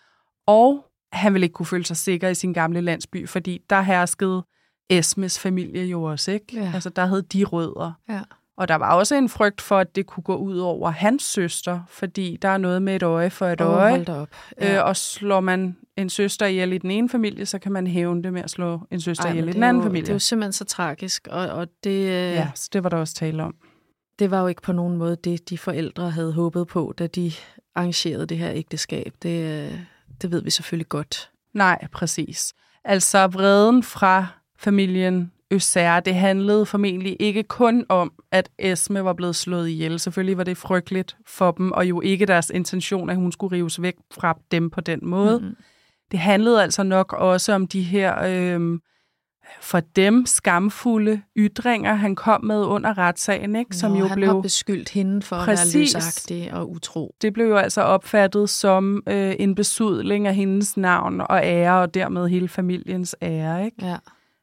og han ville ikke kunne føle sig sikker i sin gamle landsby, fordi der herskede Esmes familie jo også, ikke? Ja. Altså, der havde de rødder. Ja. Og der var også en frygt for, at det kunne gå ud over hans søster, fordi der er noget med et øje for et øje. Hold da op. Ja. Og slår man en søster ihjel i den ene familie, så kan man hævne det med at slå en søster ihjel i den anden familie. Det er jo simpelthen så tragisk, og det... Ja, så det var der også tale om. Det var jo ikke på nogen måde det, de forældre havde håbet på, da de arrangerede det her ægteskab. Det ved vi selvfølgelig godt. Nej, præcis. Altså vreden fra familien Øsager, det handlede formentlig ikke kun om, at Esme var blevet slået ihjel. Selvfølgelig var det frygteligt for dem, og jo ikke deres intention, at hun skulle rives væk fra dem på den måde. Mm-hmm. Det handlede altså nok også om de her, for dem, skamfulde ytringer, han kom med under retssagen, ikke? Som jo han blev har beskyldt hende for at være løsagtig og utro. Det blev jo altså opfattet som en besudling af hendes navn og ære, og dermed hele familiens ære, ikke? Ja.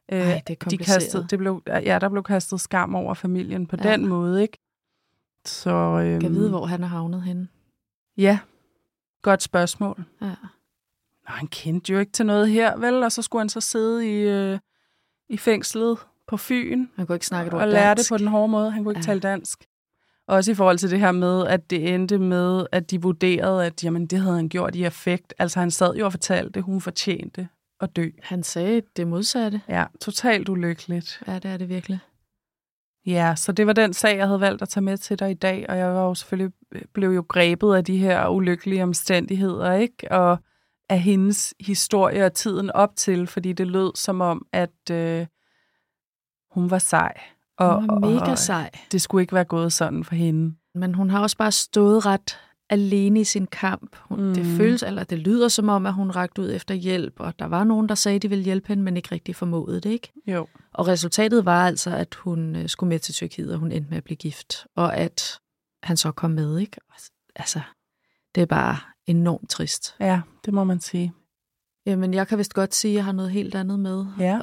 Ej, det er kompliceret. Der blev kastet skam over familien på den måde, ikke? Så, kan vide, hvor han er havnet henne? Ja, godt spørgsmål. Ja. Nå, han kendte jo ikke til noget her, vel? Og så skulle han så sidde i fængslet på Fyn. Han kunne ikke snakke et ord og lære det på den hårde måde. Han kunne ikke tale dansk. Også i forhold til det her med, at det endte med, at de vurderede, at jamen, det havde han gjort i affekt. Altså han sad jo og fortalte, at hun fortjente at dø. Han sagde det modsatte. Ja, totalt ulykkeligt. Ja, det er det virkelig. Ja, så det var den sag, jeg havde valgt at tage med til dig i dag, og jeg var jo selvfølgelig blev jo grebet af de her ulykkelige omstændigheder, ikke? Og af hendes historie og tiden op til, fordi det lød som om, at hun var sej. Hun var mega sej. Det skulle ikke være gået sådan for hende. Men hun har også bare stået ret alene i sin kamp. Det lyder som om, at hun rakte ud efter hjælp, og der var nogen, der sagde, at de ville hjælpe hende, men ikke rigtig formåede det, ikke? Jo. Og resultatet var altså, at hun skulle med til Tyrkiet, og hun endte med at blive gift, og at han så kom med, ikke? Altså, det er bare enormt trist. Ja, det må man sige. Jamen, jeg kan vist godt sige, at jeg har noget helt andet med. Ja.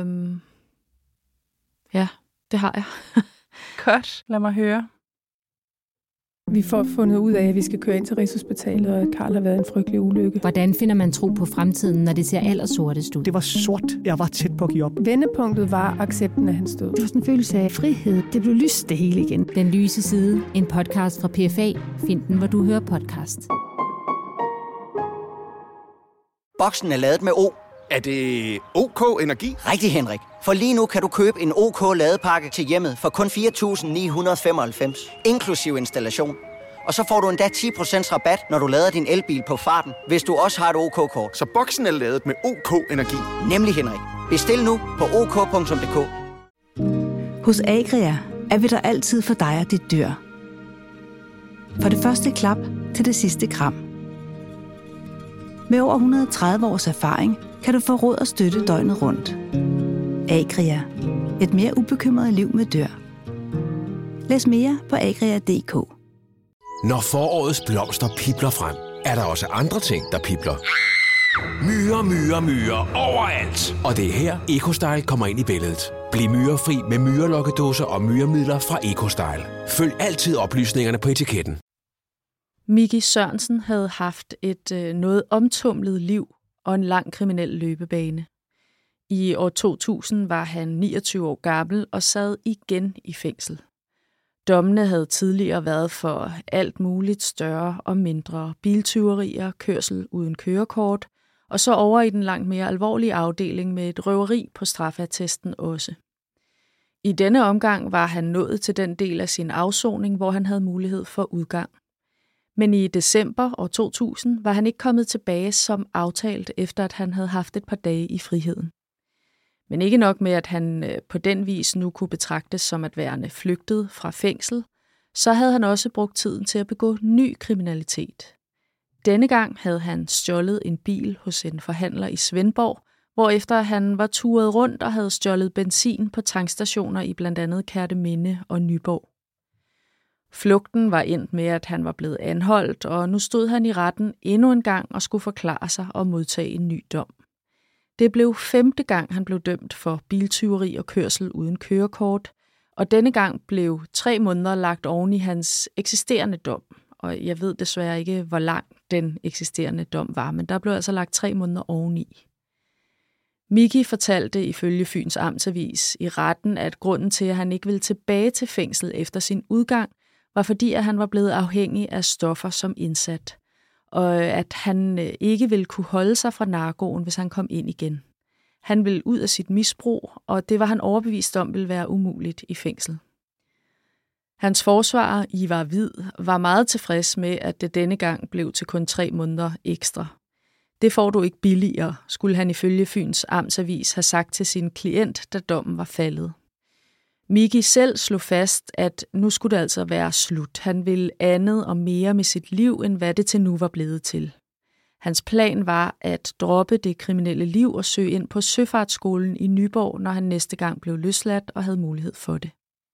Ja, det har jeg. Godt, lad mig høre. Vi får fundet ud af, at vi skal køre ind til Rigshospitalet, og Karl har været en frygtelig ulykke. Hvordan finder man tro på fremtiden, når det ser allersortest ud? Det var sort. Jeg var tæt på at give op. Vendepunktet var accepten af hans død. Det var sådan en følelse af frihed. Det blev lyst det hele igen. Den lyse side. En podcast fra PFA. Find den, hvor du hører podcast. Boksen er ladet med O. Er det OK Energi? Rigtig, Henrik. For lige nu kan du købe en OK ladepakke til hjemmet for kun 4.995, inklusiv installation. Og så får du endda 10% rabat, når du lader din elbil på farten, hvis du også har et OK-kort. Så boksen er ladet med OK Energi? Nemlig, Henrik. Bestil nu på ok.dk. Hos Agria er vi der altid for dig og dit dyr. Fra det første klap til det sidste kram. Med over 130 års erfaring kan du få råd og støtte døgnet rundt. Agria. Et mere ubekymret liv med dyr. Læs mere på agria.dk. Når forårets blomster pibler frem, er der også andre ting, der pibler. Myrer, myrer, myrer overalt. Og det er her, EcoStyle kommer ind i billedet. Bliv myrefri med myrelokkedåser og myremidler fra EcoStyle. Følg altid oplysningerne på etiketten. Miki Sørensen havde haft et noget omtumlet liv og en lang kriminel løbebane. I år 2000 var han 29 år gammel og sad igen i fængsel. Dommene havde tidligere været for alt muligt større og mindre biltyverier, kørsel uden kørekort, og så over i den langt mere alvorlige afdeling med et røveri på straffeattesten også. I denne omgang var han nået til den del af sin afsoning, hvor han havde mulighed for udgang. Men i december år 2000 var han ikke kommet tilbage som aftalt, efter at han havde haft et par dage i friheden. Men ikke nok med, at han på den vis nu kunne betragtes som at værende flygtet fra fængsel, så havde han også brugt tiden til at begå ny kriminalitet. Denne gang havde han stjålet en bil hos en forhandler i Svendborg, hvorefter han var turet rundt og havde stjålet benzin på tankstationer i blandt andet Kerteminde og Nyborg. Flugten var endt med, at han var blevet anholdt, og nu stod han i retten endnu en gang og skulle forklare sig og modtage en ny dom. Det blev 5. gang, han blev dømt for biltyveri og kørsel uden kørekort, og denne gang blev 3 måneder lagt oven i hans eksisterende dom. Og jeg ved desværre ikke, hvor lang den eksisterende dom var, men der blev altså lagt 3 måneder oveni. Miki fortalte ifølge Fyns Amtsavis i retten, at grunden til, at han ikke ville tilbage til fængsel efter sin udgang, var fordi, at han var blevet afhængig af stoffer som indsat, og at han ikke ville kunne holde sig fra narkoen, hvis han kom ind igen. Han ville ud af sit misbrug, og det var han overbevist om ville være umuligt i fængsel. Hans forsvarer, Ivar Hvid, var meget tilfreds med, at det denne gang blev til kun 3 måneder ekstra. Det får du ikke billigere, skulle han ifølge Fyns Amtsavis have sagt til sin klient, da dommen var faldet. Miki selv slog fast, at nu skulle det altså være slut. Han ville andet og mere med sit liv, end hvad det til nu var blevet til. Hans plan var at droppe det kriminelle liv og søge ind på Søfartsskolen i Nyborg, når han næste gang blev løsladt og havde mulighed for det.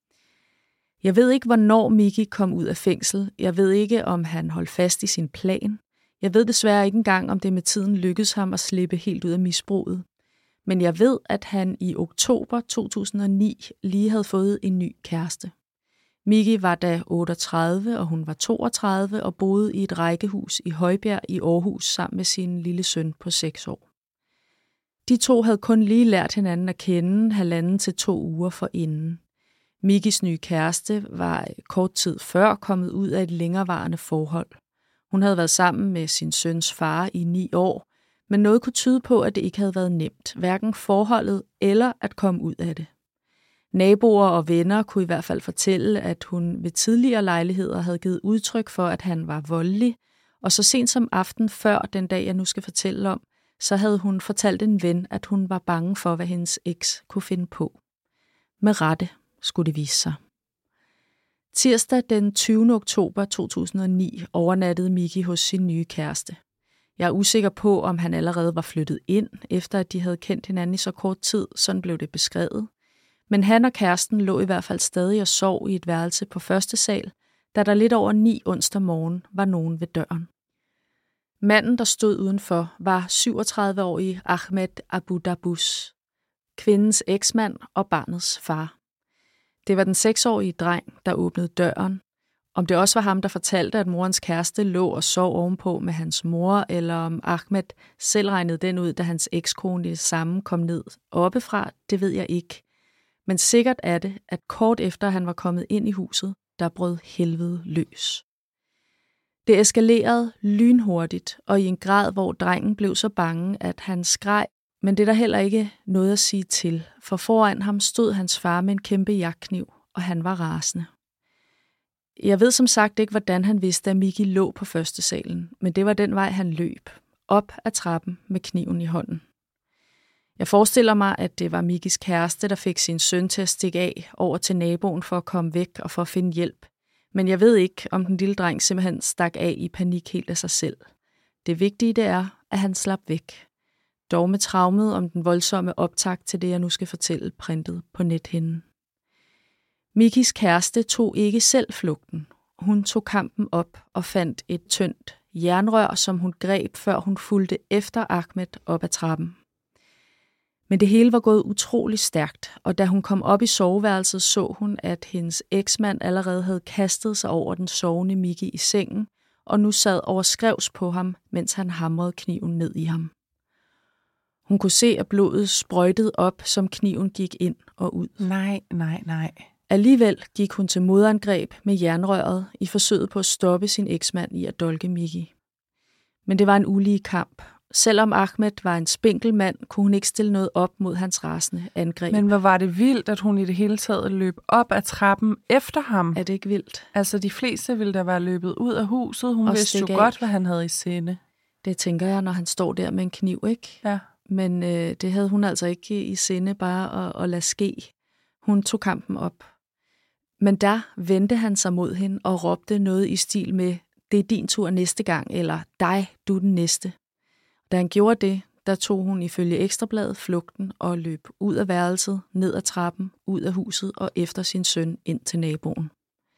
Jeg ved ikke, hvornår Miki kom ud af fængsel. Jeg ved ikke, om han holdt fast i sin plan. Jeg ved desværre ikke engang, om det med tiden lykkedes ham at slippe helt ud af misbruget. Men jeg ved, at han i oktober 2009 lige havde fået en ny kæreste. Miki var da 38, og hun var 32 og boede i et rækkehus i Højbjerg i Aarhus sammen med sin lille søn på 6 år. De to havde kun lige lært hinanden at kende 1,5 til 2 uger forinden. Mikis nye kæreste var kort tid før kommet ud af et længerevarende forhold. Hun havde været sammen med sin søns far i 9 år, men noget kunne tyde på, at det ikke havde været nemt, hverken forholdet eller at komme ud af det. Naboer og venner kunne i hvert fald fortælle, at hun ved tidligere lejligheder havde givet udtryk for, at han var voldelig, og så sent som aften før den dag, jeg nu skal fortælle om, så havde hun fortalt en ven, at hun var bange for, hvad hendes eks kunne finde på. Med rette skulle det vise sig. Tirsdag den 20. oktober 2009 overnattede Miki hos sin nye kæreste. Jeg er usikker på, om han allerede var flyttet ind, efter at de havde kendt hinanden i så kort tid, sådan blev det beskrevet. Men han og kæresten lå i hvert fald stadig og sov i et værelse på første sal, da der lidt over 9 onsdag morgen var nogen ved døren. Manden, der stod udenfor, var 37-årige Ahmed Abu Dabus, kvindens eksmand og barnets far. Det var den 6-årige dreng, der åbnede døren. Om det også var ham, der fortalte, at morens kæreste lå og sov ovenpå med hans mor, eller om Ahmed selv regnede den ud, da hans ekskone sammen kom ned oppefra, det ved jeg ikke. Men sikkert er det, at kort efter han var kommet ind i huset, der brød helvede løs. Det eskalerede lynhurtigt, og i en grad, hvor drengen blev så bange, at han skreg, men det er der heller ikke noget at sige til, for foran ham stod hans far med en kæmpe jagtkniv, og han var rasende. Jeg ved som sagt ikke, hvordan han vidste, at Miki lå på første salen, men det var den vej, han løb, op ad trappen med kniven i hånden. Jeg forestiller mig, at det var Mikis kæreste, der fik sin søn til at stikke af over til naboen for at komme væk og for at finde hjælp. Men jeg ved ikke, om den lille dreng simpelthen stak af i panik helt af sig selv. Det vigtige det er, at han slap væk. Dog med traumet om den voldsomme optakt til det, jeg nu skal fortælle, printet på nethinden. Mikis kæreste tog ikke selv flugten. Hun tog kampen op og fandt et tyndt jernrør, som hun greb, før hun fulgte efter Ahmed op ad trappen. Men det hele var gået utrolig stærkt, og da hun kom op i soveværelset, så hun, at hendes eksmand allerede havde kastet sig over den sovende Miki i sengen, og nu sad overskrevs på ham, mens han hamrede kniven ned i ham. Hun kunne se, at blodet sprøjtede op, som kniven gik ind og ud. Nej. Alligevel gik hun til modangreb med jernrøret i forsøget på at stoppe sin eksmand i at dolke Miki. Men det var en ulige kamp. Selvom Ahmed var en spinkel mand, kunne hun ikke stille noget op mod hans rasende angreb. Men hvor var det vildt, at hun i det hele taget løb op ad trappen efter ham. Er det ikke vildt? Altså, de fleste ville da være løbet ud af huset. Hun vidste jo godt, hvad han havde i sinde. Det tænker jeg, når han står der med en kniv, ikke? Ja. Men det havde hun altså ikke i sinde bare at lade ske. Hun tog kampen op. Men der vendte han sig mod hende og råbte noget i stil med, det er din tur næste gang, eller dig, du er den næste. Da han gjorde det, der tog hun ifølge Ekstrabladet flugten og løb ud af værelset, ned ad trappen, ud af huset og efter sin søn ind til naboen.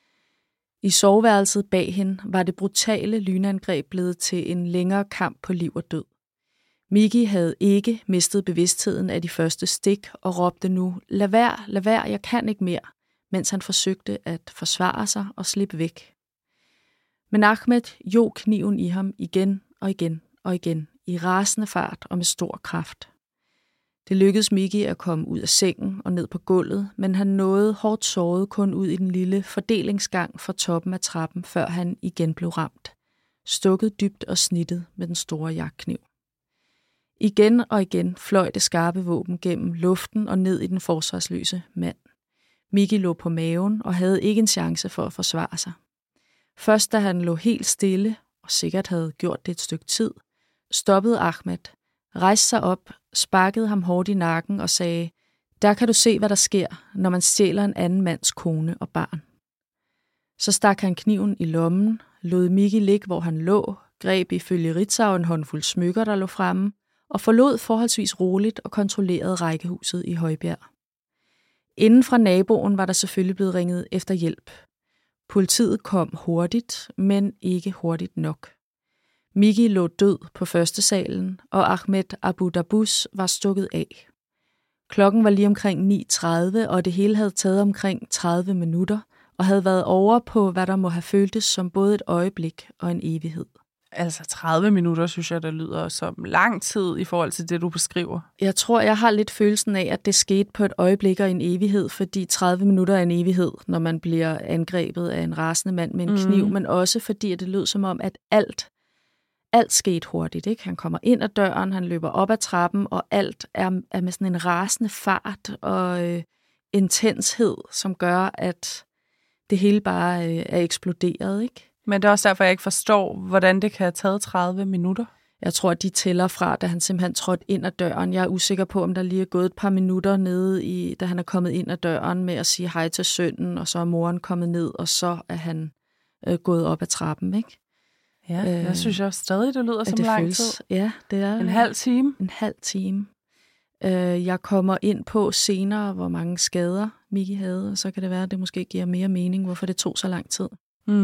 I soveværelset bag hende var det brutale lynangreb blevet til en længere kamp på liv og død. Miki havde ikke mistet bevidstheden af de første stik og råbte nu, lad være, jeg kan ikke mere, mens han forsøgte at forsvare sig og slippe væk. Men Ahmed jog kniven i ham igen og igen og igen, i rasende fart og med stor kraft. Det lykkedes Miki at komme ud af sengen og ned på gulvet, men han nåede hårdt såret kun ud i den lille fordelingsgang for toppen af trappen, før han igen blev ramt, stukket dybt og snittet med den store jagtkniv. Igen og igen fløj det skarpe våben gennem luften og ned i den forsvarsløse mand. Miki lå på maven og havde ikke en chance for at forsvare sig. Først da han lå helt stille, og sikkert havde gjort det et stykke tid, stoppede Ahmed, rejste sig op, sparkede ham hårdt i nakken og sagde, der kan du se, hvad der sker, når man stjæler en anden mands kone og barn. Så stak han kniven i lommen, lod Miki ligge, hvor han lå, greb ifølge Ritzau en håndfuld smykker, der lå fremme, og forlod forholdsvis roligt og kontrollerede rækkehuset i Højbjerg. Inden fra naboen var der selvfølgelig blevet ringet efter hjælp. Politiet kom hurtigt, men ikke hurtigt nok. Miki lå død på første salen, og Ahmed Abu Dabus var stukket af. Klokken var lige omkring 9:30, og det hele havde taget omkring 30 minutter, og havde været over på, hvad der må have føltes som både et øjeblik og en evighed. Altså 30 minutter, synes jeg, der lyder som lang tid i forhold til det, du beskriver. Jeg tror, jeg har lidt følelsen af, at det skete på et øjeblik og en evighed, fordi 30 minutter er en evighed, når man bliver angrebet af en rasende mand med en kniv, men også fordi, at det lød som om, at alt skete hurtigt. Ikke? Han kommer ind ad døren, han løber op ad trappen, og alt er med sådan en rasende fart og intenshed, som gør, at det hele bare er eksploderet, ikke? Men det er også derfor, jeg ikke forstår, hvordan det kan have taget 30 minutter. Jeg tror, at de tæller fra, da han simpelthen trådte ind ad døren. Jeg er usikker på, om der lige er gået et par minutter nede, da han er kommet ind ad døren med at sige hej til sønnen, og så er moren kommet ned, og så er han gået op ad trappen, ikke? Ja, jeg synes jeg stadig, det lyder som lang tid. Ja, det er en halv time. En halv time. Jeg kommer ind på senere, hvor mange skader Miki havde, og så kan det være, at det måske giver mere mening, hvorfor det tog så lang tid.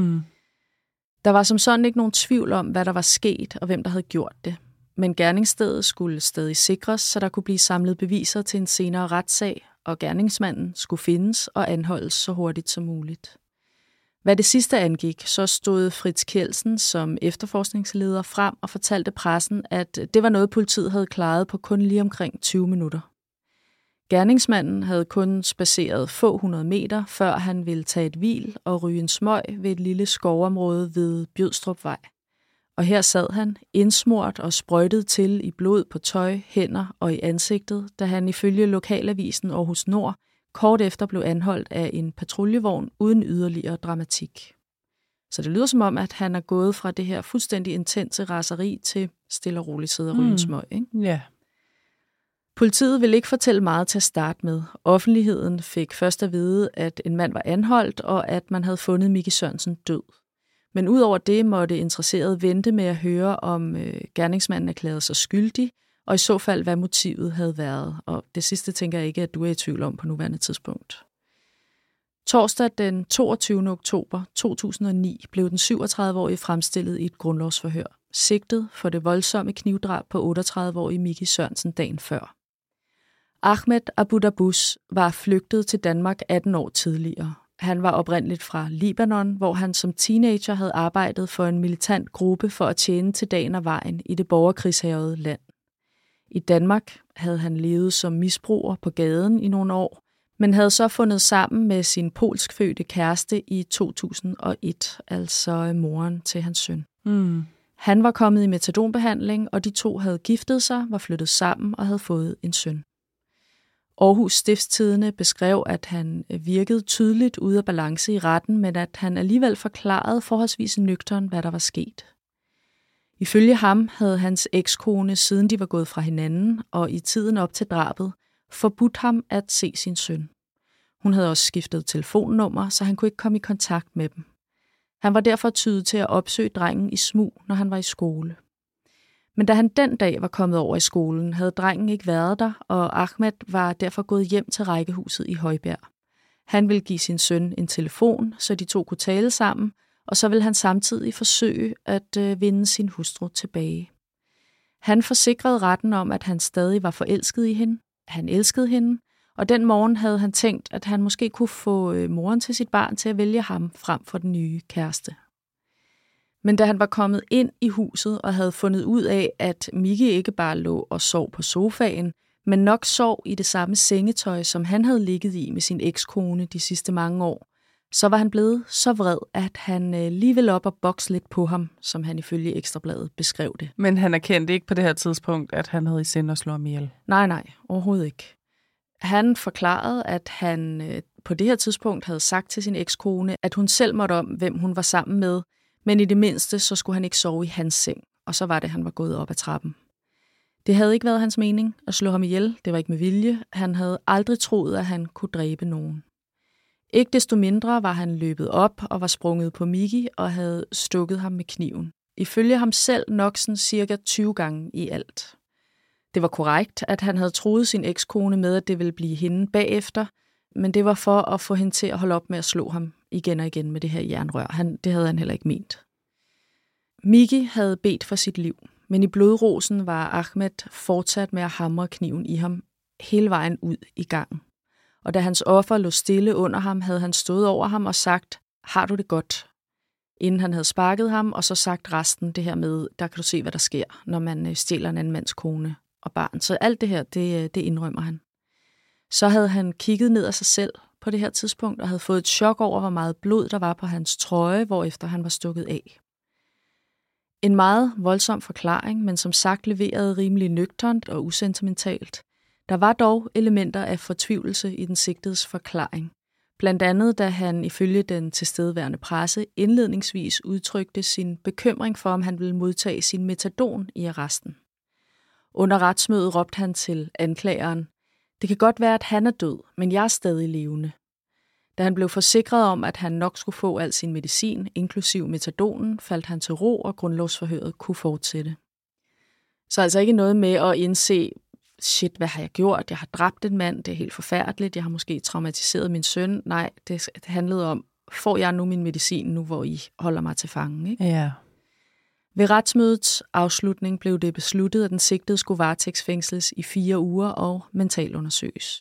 Der var som sådan ikke nogen tvivl om, hvad der var sket, og hvem der havde gjort det. Men gerningsstedet skulle stadig sikres, så der kunne blive samlet beviser til en senere retssag, og gerningsmanden skulle findes og anholdes så hurtigt som muligt. Hvad det sidste angik, så stod Fritz Kjeldsen som efterforskningsleder frem og fortalte pressen, at det var noget, politiet havde klaret på kun lige omkring 20 minutter. Gerningsmanden havde kun spaceret få 100 meter, før han ville tage et hvil og ryge en smøg ved et lille skovområde ved Bjødstrupvej. Og her sad han, indsmurt og sprøjtet til i blod på tøj, hænder og i ansigtet, da han ifølge lokalavisen Aarhus Nord kort efter blev anholdt af en patruljevogn uden yderligere dramatik. Så det lyder som om, at han er gået fra det her fuldstændig intense raseri til stille og roligt sidde og ryge en smøg, ikke? Ja. Politiet ville ikke fortælle meget til at starte med. Offentligheden fik først at vide, at en mand var anholdt, og at man havde fundet Miki Sørensen død. Men udover det måtte interesserede vente med at høre, om gerningsmanden erklærede sig skyldig, og i så fald, hvad motivet havde været. Og det sidste tænker jeg ikke, at du er i tvivl om på nuværende tidspunkt. Torsdag den 22. oktober 2009 blev den 37-årige fremstillet i et grundlovsforhør, sigtet for det voldsomme knivdrab på 38-årige Miki Sørensen dagen før. Ahmed Abu Dabus var flygtet til Danmark 18 år tidligere. Han var oprindeligt fra Libanon, hvor han som teenager havde arbejdet for en militant gruppe for at tjene til dagen og vejen i det borgerkrigshærgede land. I Danmark havde han levet som misbruger på gaden i nogle år, men havde så fundet sammen med sin polskfødte kæreste i 2001, altså moren til hans søn. Han var kommet i metadonbehandling, og de to havde giftet sig, var flyttet sammen og havde fået en søn. Aarhus Stiftstidende beskrev, at han virkede tydeligt ude af balance i retten, men at han alligevel forklarede forholdsvis nøgtern, hvad der var sket. Ifølge ham havde hans ekskone, siden de var gået fra hinanden, og i tiden op til drabet, forbudt ham at se sin søn. Hun havde også skiftet telefonnummer, så han kunne ikke komme i kontakt med dem. Han var derfor tydet til at opsøge drengen i smug, når han var i skole. Men da han den dag var kommet over i skolen, havde drengen ikke været der, og Ahmed var derfor gået hjem til rækkehuset i Højbjerg. Han ville give sin søn en telefon, så de to kunne tale sammen, og så ville han samtidig forsøge at vinde sin hustru tilbage. Han forsikrede retten om, at han stadig var forelsket i hende. Han elskede hende, og den morgen havde han tænkt, at han måske kunne få moren til sit barn til at vælge ham frem for den nye kæreste. Men da han var kommet ind i huset og havde fundet ud af, at Miki ikke bare lå og sov på sofaen, men nok sov i det samme sengetøj, som han havde ligget i med sin ekskone de sidste mange år, så var han blevet så vred, at han lige ville op og bokse lidt på ham, som han ifølge Ekstrabladet beskrev det. Men han erkendte ikke på det her tidspunkt, at han havde i sinde at slå ham ihjel? Nej, overhovedet ikke. Han forklarede, at han på det her tidspunkt havde sagt til sin ekskone, at hun selv måtte om, hvem hun var sammen med, men i det mindste, så skulle han ikke sove i hans seng, og så var det, han var gået op ad trappen. Det havde ikke været hans mening at slå ham ihjel, det var ikke med vilje. Han havde aldrig troet, at han kunne dræbe nogen. Ikke desto mindre var han løbet op og var sprunget på Miki og havde stukket ham med kniven. Ifølge ham selv nok sådan cirka 20 gange i alt. Det var korrekt, at han havde troet sin ekskone med, at det ville blive hende bagefter, men det var for at få hende til at holde op med at slå ham igen og igen med det her jernrør. Det havde han heller ikke ment. Miki havde bedt for sit liv, men i blodrosen var Ahmed fortsat med at hamre kniven i ham hele vejen ud i gangen. Og da hans offer lå stille under ham, havde han stået over ham og sagt, har du det godt? Inden han havde sparket ham, og så sagt resten det her med, der kan du se, hvad der sker, når man stjæler en anden mands kone og barn. Så alt det her, det indrømmer han. Så havde han kigget ned af sig selv på det her tidspunkt, og havde fået et chok over, hvor meget blod der var på hans trøje, hvorefter han var stukket af. En meget voldsom forklaring, men som sagt leveret rimelig nøgternt og usentimentalt. Der var dog elementer af fortvivlelse i den sigtedes forklaring. Blandt andet, da han ifølge den tilstedeværende presse indledningsvis udtrykte sin bekymring for, om han ville modtage sin metadon i arresten. Under retsmødet råbte han til anklageren, det kan godt være, at han er død, men jeg er stadig levende. Da han blev forsikret om, at han nok skulle få al sin medicin, inklusiv metadonen, faldt han til ro, og grundlovsforhøret kunne fortsætte. Så altså ikke noget med at indse, shit, hvad har jeg gjort? Jeg har dræbt en mand, det er helt forfærdeligt, jeg har måske traumatiseret min søn. Nej, det handlede om, får jeg nu min medicin nu, hvor I holder mig til fange? Ikke? Ja. Ved retsmødets afslutning blev det besluttet, at den sigtede skulle varetægtsfængsles i 4 uger og mentalundersøges.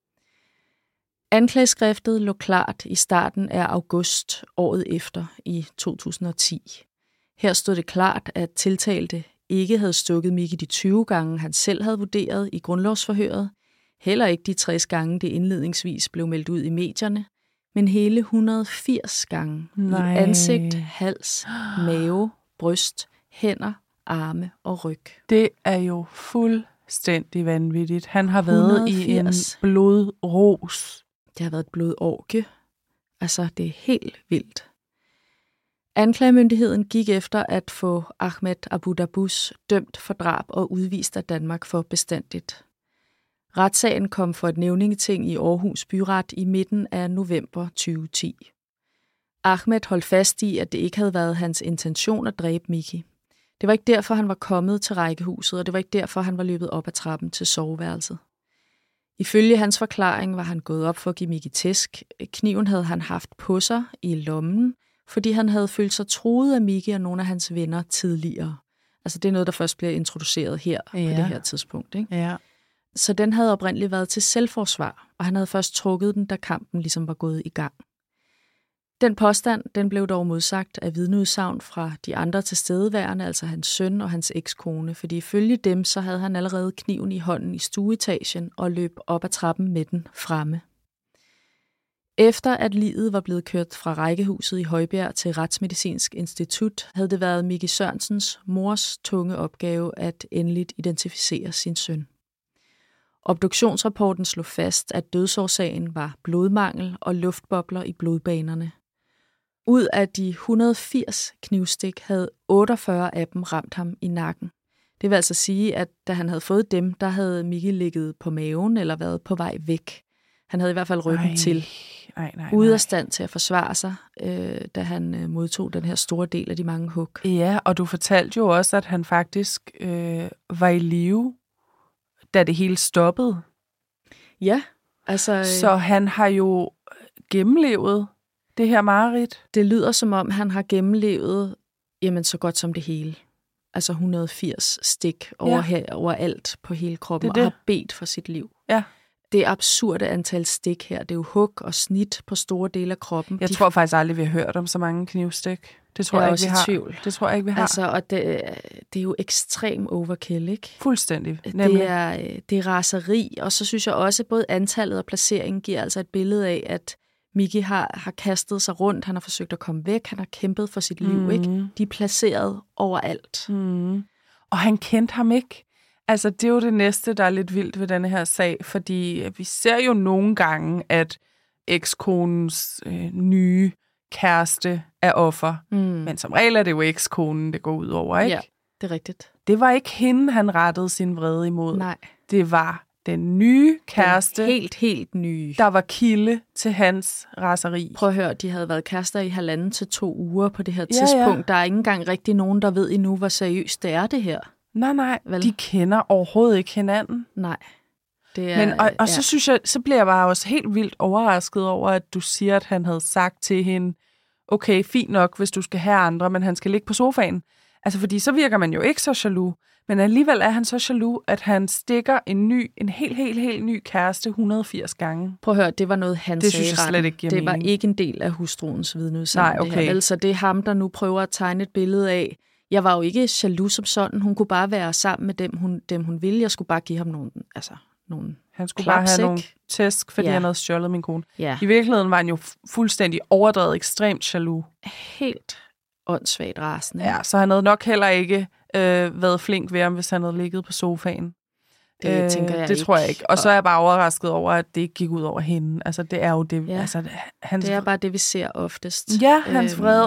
Anklageskriftet lå klart i starten af august året efter i 2010. Her stod det klart, at tiltalte ikke havde stukket Micke de 20 gange, han selv havde vurderet i grundlovsforhøret, heller ikke de 60 gange, det indledningsvis blev meldt ud i medierne, men hele 180 gange i ansigt, hals, mave, bryst, hænder, arme og ryg. Det er jo fuldstændig vanvittigt. Han har været 180. I en blodros. Det har været et blodorgie. Altså, det er helt vildt. Anklagemyndigheden gik efter at få Ahmed Abu Dabus dømt for drab og udvist af Danmark for bestandigt. Retssagen kom for et nævningeting i Aarhus Byret i midten af november 2010. Ahmed holdt fast i, at det ikke havde været hans intention at dræbe Micke. Det var ikke derfor, han var kommet til rækkehuset, og det var ikke derfor, han var løbet op ad trappen til soveværelset. Ifølge hans forklaring var han gået op for at give Micke tæsk. Kniven havde han haft på sig i lommen, fordi han havde følt sig truet af Micke og nogle af hans venner tidligere. Altså det er noget, der først bliver introduceret her på det her tidspunkt. Ikke? Ja. Så den havde oprindeligt været til selvforsvar, og han havde først trukket den, da kampen ligesom var gået i gang. Den påstand, den blev dog modsagt af vidneudsagn fra de andre tilstedeværende, altså hans søn og hans ekskone, fordi ifølge dem, så havde han allerede kniven i hånden i stueetagen og løb op ad trappen med den fremme. Efter at liget var blevet kørt fra rækkehuset i Højbjerg til Retsmedicinsk Institut, havde det været Micke Sørensens mors tunge opgave at endeligt identificere sin søn. Obduktionsrapporten slog fast, at dødsårsagen var blodmangel og luftbobler i blodbanerne. Ud af de 180 knivstik havde 48 af dem ramt ham i nakken. Det vil altså sige, at da han havde fået dem, der havde Micke ligget på maven eller været på vej væk. Han havde i hvert fald ryggen til. Ude af stand til at forsvare sig, da han modtog den her store del af de mange hug. Ja, og du fortalte jo også, at han faktisk var i live, da det hele stoppede. Ja, altså... Så han har jo gennemlevet det her mareridt. Det lyder som om, han har gennemlevet jamen, så godt som det hele. Altså 180 stik overalt på hele kroppen, og har bedt for sit liv. Ja. Det absurde antal stik her, det er jo hug og snit på store dele af kroppen. Jeg tror faktisk aldrig, vi har hørt om så mange knivstik. Det tror jeg ikke, vi har. Tvivl. Det tror jeg ikke, vi har. Altså, og det er jo ekstrem overkill, ikke? Fuldstændig. Det er raseri, og så synes jeg også, at både antallet og placeringen giver altså et billede af, at Micke har kastet sig rundt, han har forsøgt at komme væk, han har kæmpet for sit liv, ikke? De er placeret overalt. Og han kendte ham ikke. Altså, det er jo det næste, der er lidt vildt ved denne her sag, fordi vi ser jo nogle gange, at ekskonens nye kæreste er offer. Men som regel er det jo ekskonen, det går ud over, ikke? Ja, det er rigtigt. Det var ikke hende, han rettede sin vrede imod. Nej. Det var den nye kæreste. Den helt nye. Der var kilde til hans raseri. Prøv at høre, de havde været kærester i 1,5 til 2 uger på det her tidspunkt. Ja. Der er ikke engang rigtig nogen, der ved endnu, hvor seriøst det er, det her. Nej, vel? De kender overhovedet ikke hinanden. Nej. Det er, men, og så synes jeg, så bliver jeg bare også helt vildt overrasket over, at du siger, at han havde sagt til hende, okay, fint nok, hvis du skal have andre, men han skal ligge på sofaen. Altså, fordi så virker man jo ikke så jaloux. Men alligevel er han så jaloux, at han stikker en helt ny kæreste 180 gange. Prøv at høre, det var noget, han det sagde. Synes jeg slet ikke giver det mening. var ikke en del af hustruens vidneudsagn. Nej, okay. Så det er ham, der nu prøver at tegne et billede af. Jeg var jo ikke jaloux som sådan. Hun kunne bare være sammen med dem hun ville. Jeg skulle bare give ham nogle han skulle klaps, bare have nogle ikke? tæsk, fordi han havde stjålet min kone. Ja. I virkeligheden var han jo fuldstændig overdrevet, ekstremt jaloux. Helt åndssvagt rasende. Ja, så han havde nok heller ikke været flink ved ham, hvis han havde ligget på sofaen. Det tænker jeg det ikke. tror jeg ikke. Og så er jeg bare overrasket over, at det ikke gik ud over hende. Altså, det er jo det. Ja. Altså, det er bare det, vi ser oftest. Ja, hans vrede.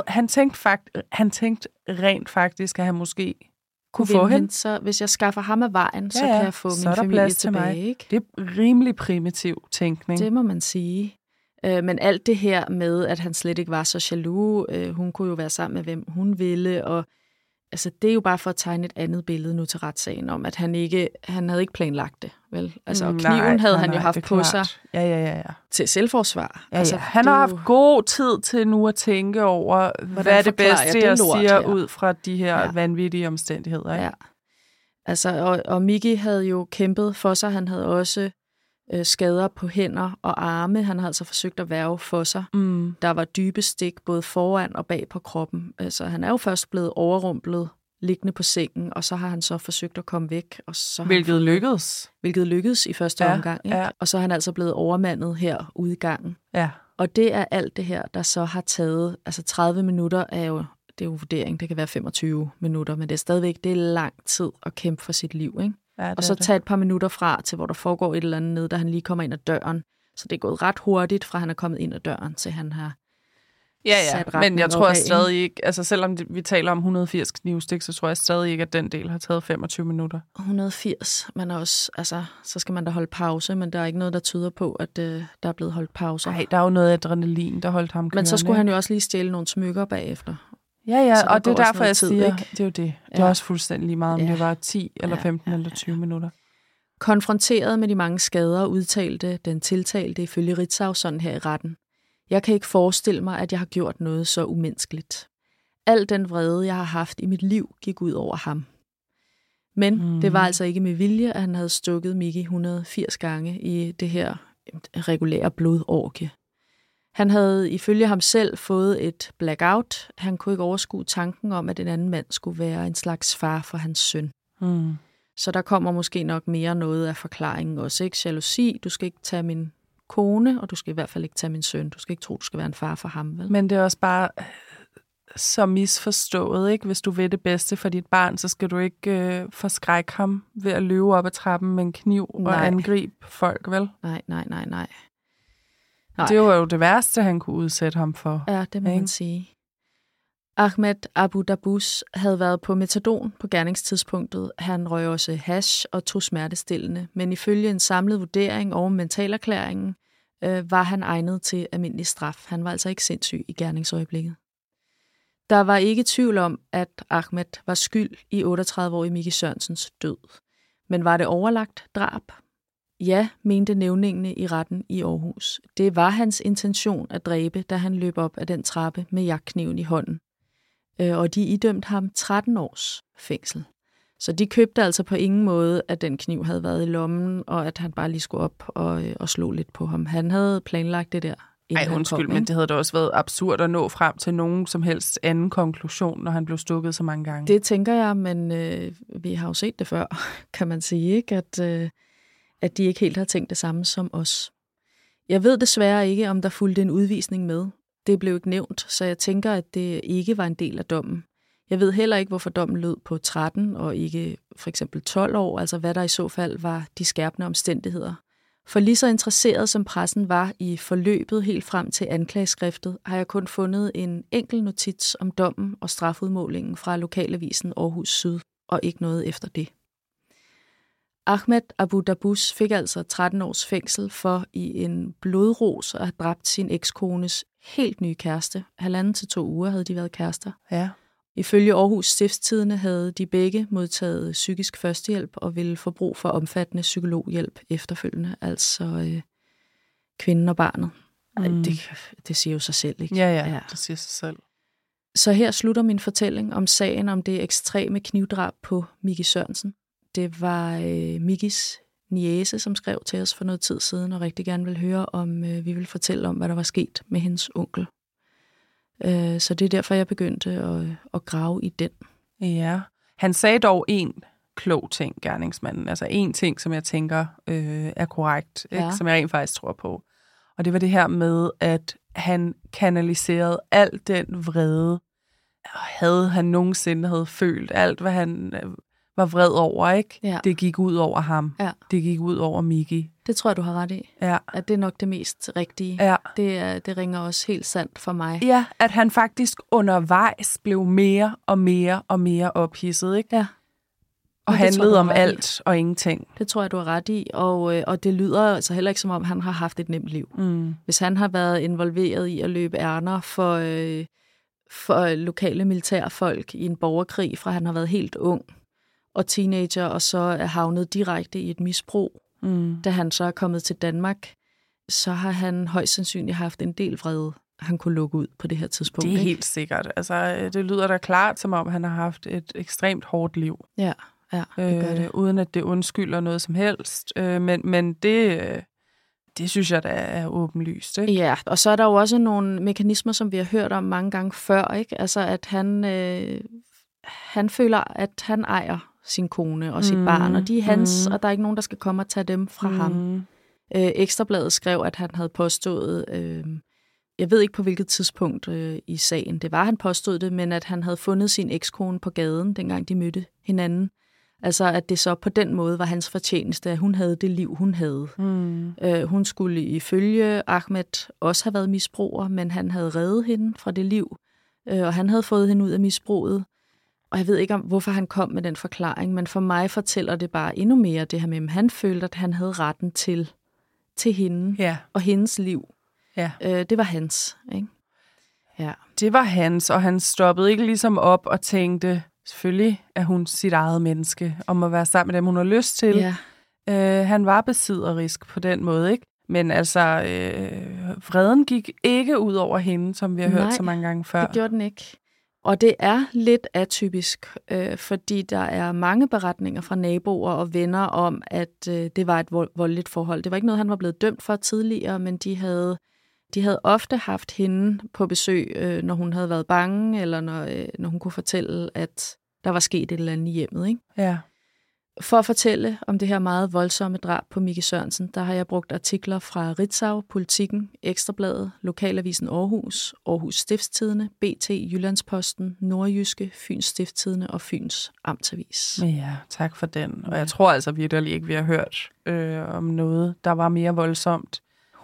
Han tænkte rent faktisk, at han måske kunne få hende. Så hvis jeg skaffer ham af vejen, så kan jeg få min familie tilbage. Ikke? Det er rimelig primitiv tænkning. Det må man sige. Men alt det her med, at han slet ikke var så jaloux, hun kunne jo være sammen med, hvem hun ville, og altså, det er jo bare for at tegne et andet billede nu til retssagen om, at han havde ikke planlagt det, vel? Altså, og kniven havde han jo haft på sig til selvforsvar. Ja, altså, han har haft god tid til nu at tænke over, hvad er det bedste, jeg siger ud fra de her vanvittige omstændigheder. Ikke? Ja. Altså, og Miki havde jo kæmpet for sig. Han havde også skader på hænder og arme. Han havde altså forsøgt at værge for sig. Der var dybe stik både foran og bag på kroppen. Altså, han er jo først blevet overrumplet liggende på sengen, og så har han så forsøgt at komme væk. Og så Hvilket lykkedes i første omgang. Ikke? Ja. Og så er han altså blevet overmandet her ude i gangen. Ja. Og det er alt det her, der så har taget, altså 30 minutter er jo, det er jo vurdering, det kan være 25 minutter, men det er stadigvæk, det er lang tid at kæmpe for sit liv, ikke? Ja, og så tage et par minutter fra til, hvor der foregår et eller andet ned, da han lige kommer ind ad døren. Så det er gået ret hurtigt, fra han er kommet ind ad døren, til han har sat retning. Men jeg tror stadig ikke, altså selvom vi taler om 180 knivstik, så tror jeg stadig ikke, at den del har taget 25 minutter. 180, men også, altså, så skal man da holde pause, men der er ikke noget, der tyder på, at der er blevet holdt pause. Nej, der er jo noget adrenalin, der holdt ham kørende. Men så skulle han jo også lige stjæle nogle smykker bagefter. Ja, og det er derfor, jeg siger, ikke? Det er jo det. Det er også fuldstændig lige meget, om det var 10 eller 15 eller 20 minutter. Konfronteret med de mange skader, udtalte den tiltalte ifølge Ritzau sådan her i retten. Jeg kan ikke forestille mig, at jeg har gjort noget så umenneskeligt. Al den vrede, jeg har haft i mit liv, gik ud over ham. Men det var altså ikke med vilje, at han havde stukket Miki 180 gange i det her regulære blodorgie. Han havde ifølge ham selv fået et blackout. Han kunne ikke overskue tanken om, at en anden mand skulle være en slags far for hans søn. Så der kommer måske nok mere noget af forklaringen også. Ikke? Jalousi, du skal ikke tage min kone, og du skal i hvert fald ikke tage min søn. Du skal ikke tro, du skal være en far for ham. Vel? Men det er også bare så misforstået, ikke? Hvis du vil det bedste for dit barn, så skal du ikke forskrække ham ved at løbe op ad trappen med en kniv og angribe folk, vel? Nej. Det var jo det værste, han kunne udsætte ham for. Ja, det må man sige. Ahmed Abu Dabus havde været på metadon på gerningstidspunktet. Han røg også hash og tog smertestillende, men ifølge en samlet vurdering og mentalerklæringen var han egnet til almindelig straf. Han var altså ikke sindssyg i gerningsøjeblikket. Der var ikke tvivl om, at Ahmed var skyld i 38-årige Miki Sørensens død. Men var det overlagt drab? Ja, mente nævningene i retten i Aarhus. Det var hans intention at dræbe, da han løb op ad den trappe med jagtkniven i hånden. Og de idømte ham 13 års fængsel. Så de købte altså på ingen måde, at den kniv havde været i lommen, og at han bare lige skulle op og slå lidt på ham. Han havde planlagt det der. Ej, undskyld, men det havde da også været absurd at nå frem til nogen som helst anden konklusion, når han blev stukket så mange gange. Det tænker jeg, men vi har jo set det før, kan man sige, ikke? At de ikke helt har tænkt det samme som os. Jeg ved desværre ikke, om der fulgte en udvisning med. Det blev ikke nævnt, så jeg tænker, at det ikke var en del af dommen. Jeg ved heller ikke, hvorfor dommen lød på 13 og ikke for eksempel 12 år, altså hvad der i så fald var de skærpende omstændigheder. For lige så interesseret som pressen var i forløbet helt frem til anklageskriftet, har jeg kun fundet en enkelt notits om dommen og strafudmålingen fra lokalavisen Aarhus Syd, og ikke noget efter det. Ahmed Abu Dabus fik altså 13 års fængsel for i en blodros at have dræbt sin ekskones helt nye kæreste. 1,5 til 2 uger havde de været kærester. Ja. Ifølge Aarhus Stiftstidende havde de begge modtaget psykisk førstehjælp og ville få brug for omfattende psykologhjælp efterfølgende, altså kvinden og barnet. Det siger jo sig selv, ikke? Ja, det siger sig selv. Så her slutter min fortælling om sagen om det ekstreme knivdrab på Miki Sørensen. Det var Mikis niece, som skrev til os for noget tid siden, og rigtig gerne vil høre, om vi vil fortælle om, hvad der var sket med hendes onkel. Så det er derfor, jeg begyndte at grave i den. Ja, han sagde dog en klog ting, gerningsmanden. Altså en ting, som jeg tænker er korrekt, ikke? Som jeg rent faktisk tror på. Og det var det her med, at han kanaliserede al den vrede, havde han nogensinde havde følt. Alt, hvad han var vred over, ikke? Ja. Det gik ud over ham. Ja. Det gik ud over Miki. Det tror jeg, du har ret i. Ja. At det er nok det mest rigtige. Ja. Det ringer også helt sandt for mig. Ja, at han faktisk undervejs blev mere og mere og mere ophidset, ikke? Ja. Og handlede om alt og ingenting. Det tror jeg, du har ret i. Og det lyder altså heller ikke, som om han har haft et nemt liv. Hvis han har været involveret i at løbe ærner for lokale militærfolk i en borgerkrig, fra han har været helt ung og teenager, og så er havnet direkte i et misbrug, da han så er kommet til Danmark, så har han højst sandsynligt haft en del vrede, han kunne lukke ud på det her tidspunkt. Det er helt sikkert. Altså, det lyder da klart, som om han har haft et ekstremt hårdt liv. Ja, det gør det. Uden at det undskylder noget som helst. Men det synes jeg da er åbenlyst, ikke? Ja, og så er der jo også nogle mekanismer, som vi har hørt om mange gange før, ikke? Altså, at han føler, at han ejer sin kone og sit barn, og de er hans, og der er ikke nogen, der skal komme og tage dem fra ham. Ekstrabladet skrev, at han havde påstået, jeg ved ikke på hvilket tidspunkt i sagen det var, han påstod det, men at han havde fundet sin ekskone på gaden, dengang de mødte hinanden. Altså, at det så på den måde var hans fortjeneste, at hun havde det liv, hun havde. Hun skulle ifølge Ahmed også have været misbruger, men han havde reddet hende fra det liv, og han havde fået hende ud af misbruget. Og jeg ved ikke, hvorfor han kom med den forklaring, men for mig fortæller det bare endnu mere det her med, at han følte, at han havde retten til hende og hendes liv. Ja. Det var hans, ikke? Ja. Det var hans, og han stoppede ikke ligesom op og tænkte, selvfølgelig er hun sit eget menneske, om at være sammen med dem, hun har lyst til. Ja. Han var besidderisk på den måde, ikke? Men altså, vreden gik ikke ud over hende, som vi har hørt så mange gange før. Det gjorde den ikke. Og det er lidt atypisk, fordi der er mange beretninger fra naboer og venner om, at det var et voldeligt forhold. Det var ikke noget, han var blevet dømt for tidligere, men de havde ofte haft hende på besøg, når hun havde været bange, eller når hun kunne fortælle, at der var sket et eller andet i hjemmet. Ikke? Ja. For at fortælle om det her meget voldsomme drab på Miki Sørensen, der har jeg brugt artikler fra Ritzau, Politiken, Ekstrabladet, Lokalavisen Aarhus, Aarhus Stiftstidende, BT, Jyllandsposten, Nordjyske, Fyns Stiftstidende og Fyns Amtsavis. Ja, tak for den. Og jeg tror altså virkelig ikke, vi har hørt om noget, der var mere voldsomt.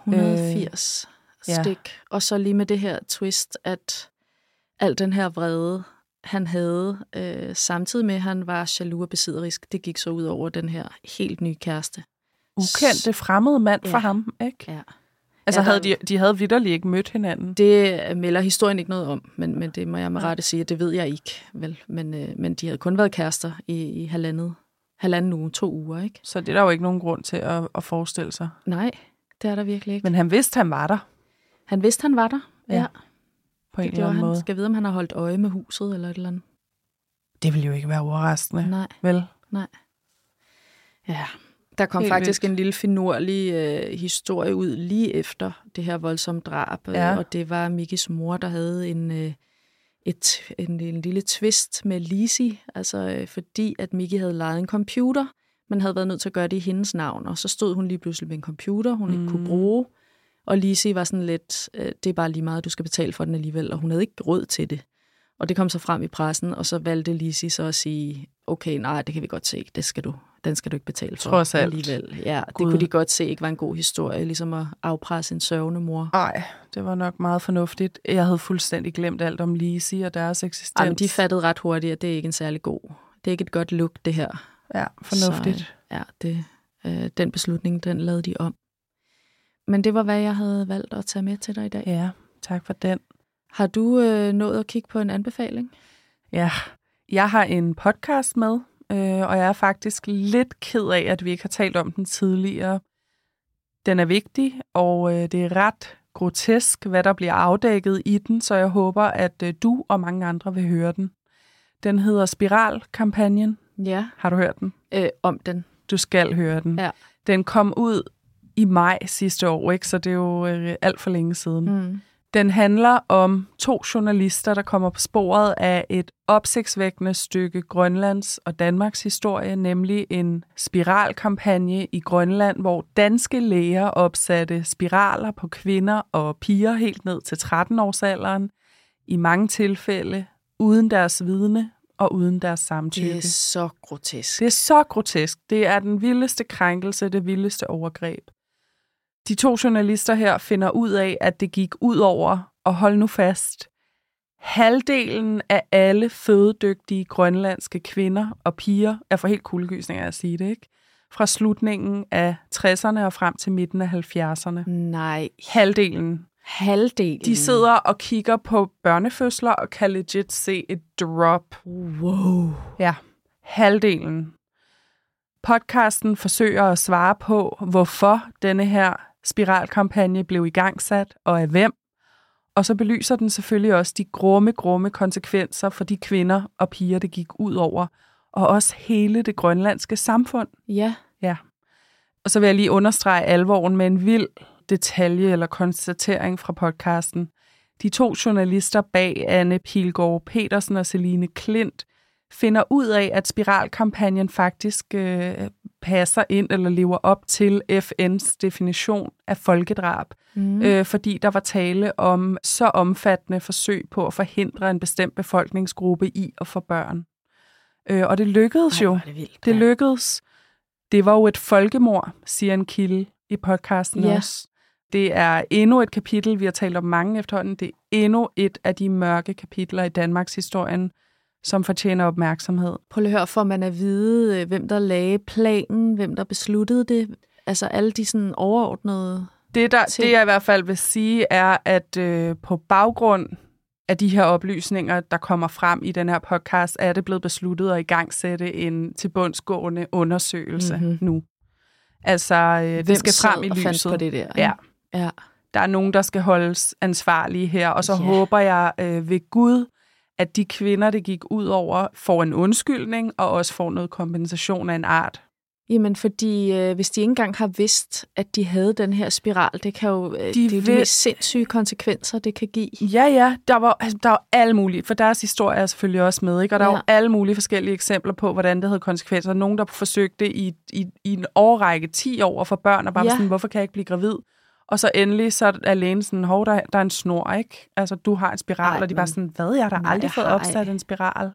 180 stik. Og så lige med det her twist, at al den her vrede, han havde, samtidig med, at han var jaloux og besidderisk, det gik så ud over den her helt nye kæreste. Ukendte fremmede mand for ham, ikke? Ja. Altså, de havde vitterligt ikke mødt hinanden? Det melder historien ikke noget om, men det må jeg med rette sige, det ved jeg ikke, vel. Men de havde kun været kærester i halvanden uge, 2 uger, ikke? Så det er der jo ikke nogen grund til at forestille sig? Nej, det er der virkelig ikke. Men han vidste, han var der? Han vidste, han var der, ja. På en eller anden måde. Skal vide, om han har holdt øje med huset eller et eller andet. Det vil jo ikke være overraskende. Nej. Vel? Nej. Ja, der kom faktisk en lille finurlig historie ud lige efter det her voldsomme drab. Ja. Og det var Mikis mor, der havde en lille twist med Lisi. Altså fordi, at Miki havde lejet en computer, men havde været nødt til at gøre det i hendes navn. Og så stod hun lige pludselig med en computer, hun ikke kunne bruge. Og Lisi var sådan lidt, det er bare lige meget, du skal betale for den alligevel, og hun havde ikke råd til det. Og det kom så frem i pressen, og så valgte Lisi så at sige, okay, nej, det kan vi godt se, den skal du ikke betale for alligevel. Ja, det kunne de godt se ikke var en god historie, ligesom at afpresse en sørgende mor. Nej, det var nok meget fornuftigt. Jeg havde fuldstændig glemt alt om Lisi og deres eksistens. Ej, men de fattede ret hurtigt, at det er ikke en særlig god, det er ikke et godt look, det her. Ja, fornuftigt. Så, den beslutning, den lavede de om. Men det var, hvad jeg havde valgt at tage med til dig i dag. Ja, tak for den. Har du nået at kigge på en anbefaling? Ja, jeg har en podcast med, og jeg er faktisk lidt ked af, at vi ikke har talt om den tidligere. Den er vigtig, og det er ret grotesk, hvad der bliver afdækket i den, så jeg håber, at du og mange andre vil høre den. Den hedder Spiralkampagnen. Ja. Har du hørt den? Om den. Du skal høre den. Ja. Den kom ud i maj sidste år, ikke? Så det er jo alt for længe siden. Mm. Den handler om 2 journalister, der kommer på sporet af et opsigtsvækkende stykke Grønlands og Danmarks historie, nemlig en spiralkampagne i Grønland, hvor danske læger opsatte spiraler på kvinder og piger helt ned til 13-årsalderen, i mange tilfælde uden deres vidne og uden deres samtykke. Det er så grotesk. Det er så grotesk. Det er den vildeste krænkelse, det vildeste overgreb. De 2 journalister her finder ud af, at det gik ud over, og hold nu fast, halvdelen af alle fødedygtige grønlandske kvinder og piger, er for helt kuldegysninger at sige det, ikke? Fra slutningen af 60'erne og frem til midten af 70'erne. Nej. Halvdelen. De sidder og kigger på børnefødsler og kan legit se et drop. Wow. Ja, halvdelen. Podcasten forsøger at svare på, hvorfor denne her spiralkampagne blev igangsat, og af hvem. Og så belyser den selvfølgelig også de grumme konsekvenser for de kvinder og piger, det gik ud over, og også hele det grønlandske samfund. Ja. Ja. Og så vil jeg lige understrege alvoren med en vild detalje eller konstatering fra podcasten. De 2 journalister bag Anne Pilgaard Petersen og Celine Klint finder ud af, at spiralkampagnen faktisk passer ind eller lever op til FN's definition af folkedrab, fordi der var tale om så omfattende forsøg på at forhindre en bestemt befolkningsgruppe i at få børn. Og det lykkedes jo. Det lykkedes. Det var jo et folkemord, siger en kilde i podcasten også. Det er endnu et kapitel, vi har talt om mange efterhånden. Det er endnu et af de mørke kapitler i Danmarks historien, som fortjener opmærksomhed. Prøv at høre, for man at vide, hvem der lagde planen, hvem der besluttede det. Altså alle de sådan overordnede Det jeg i hvert fald vil sige, er, at på baggrund af de her oplysninger, der kommer frem i den her podcast, er det blevet besluttet at igangsætte en tilbundsgående undersøgelse nu. Altså, det skal frem i lyset. På det der, ja. Der er nogen, der skal holdes ansvarlige her, og så håber jeg ved Gud, at de kvinder, det gik ud over, får en undskyldning, og også får noget kompensation af en art. Jamen, fordi hvis de ikke engang har vidst, at de havde den her spiral, det kan jo det er de mest sindssyge konsekvenser, det kan give. Ja, der var alle mulige, for deres historie er selvfølgelig også med, ikke? Og der var alle mulige forskellige eksempler på, hvordan det havde konsekvenser. Nogen, der forsøgte i en årrække 10 år for børn, og bare sådan, hvorfor kan jeg ikke blive gravid? Og så endelig, så er lægen sådan, der er en snor, ikke? Altså, du har en spiral, og de bare sådan, hvad? Jeg har da aldrig fået opsat en spiral.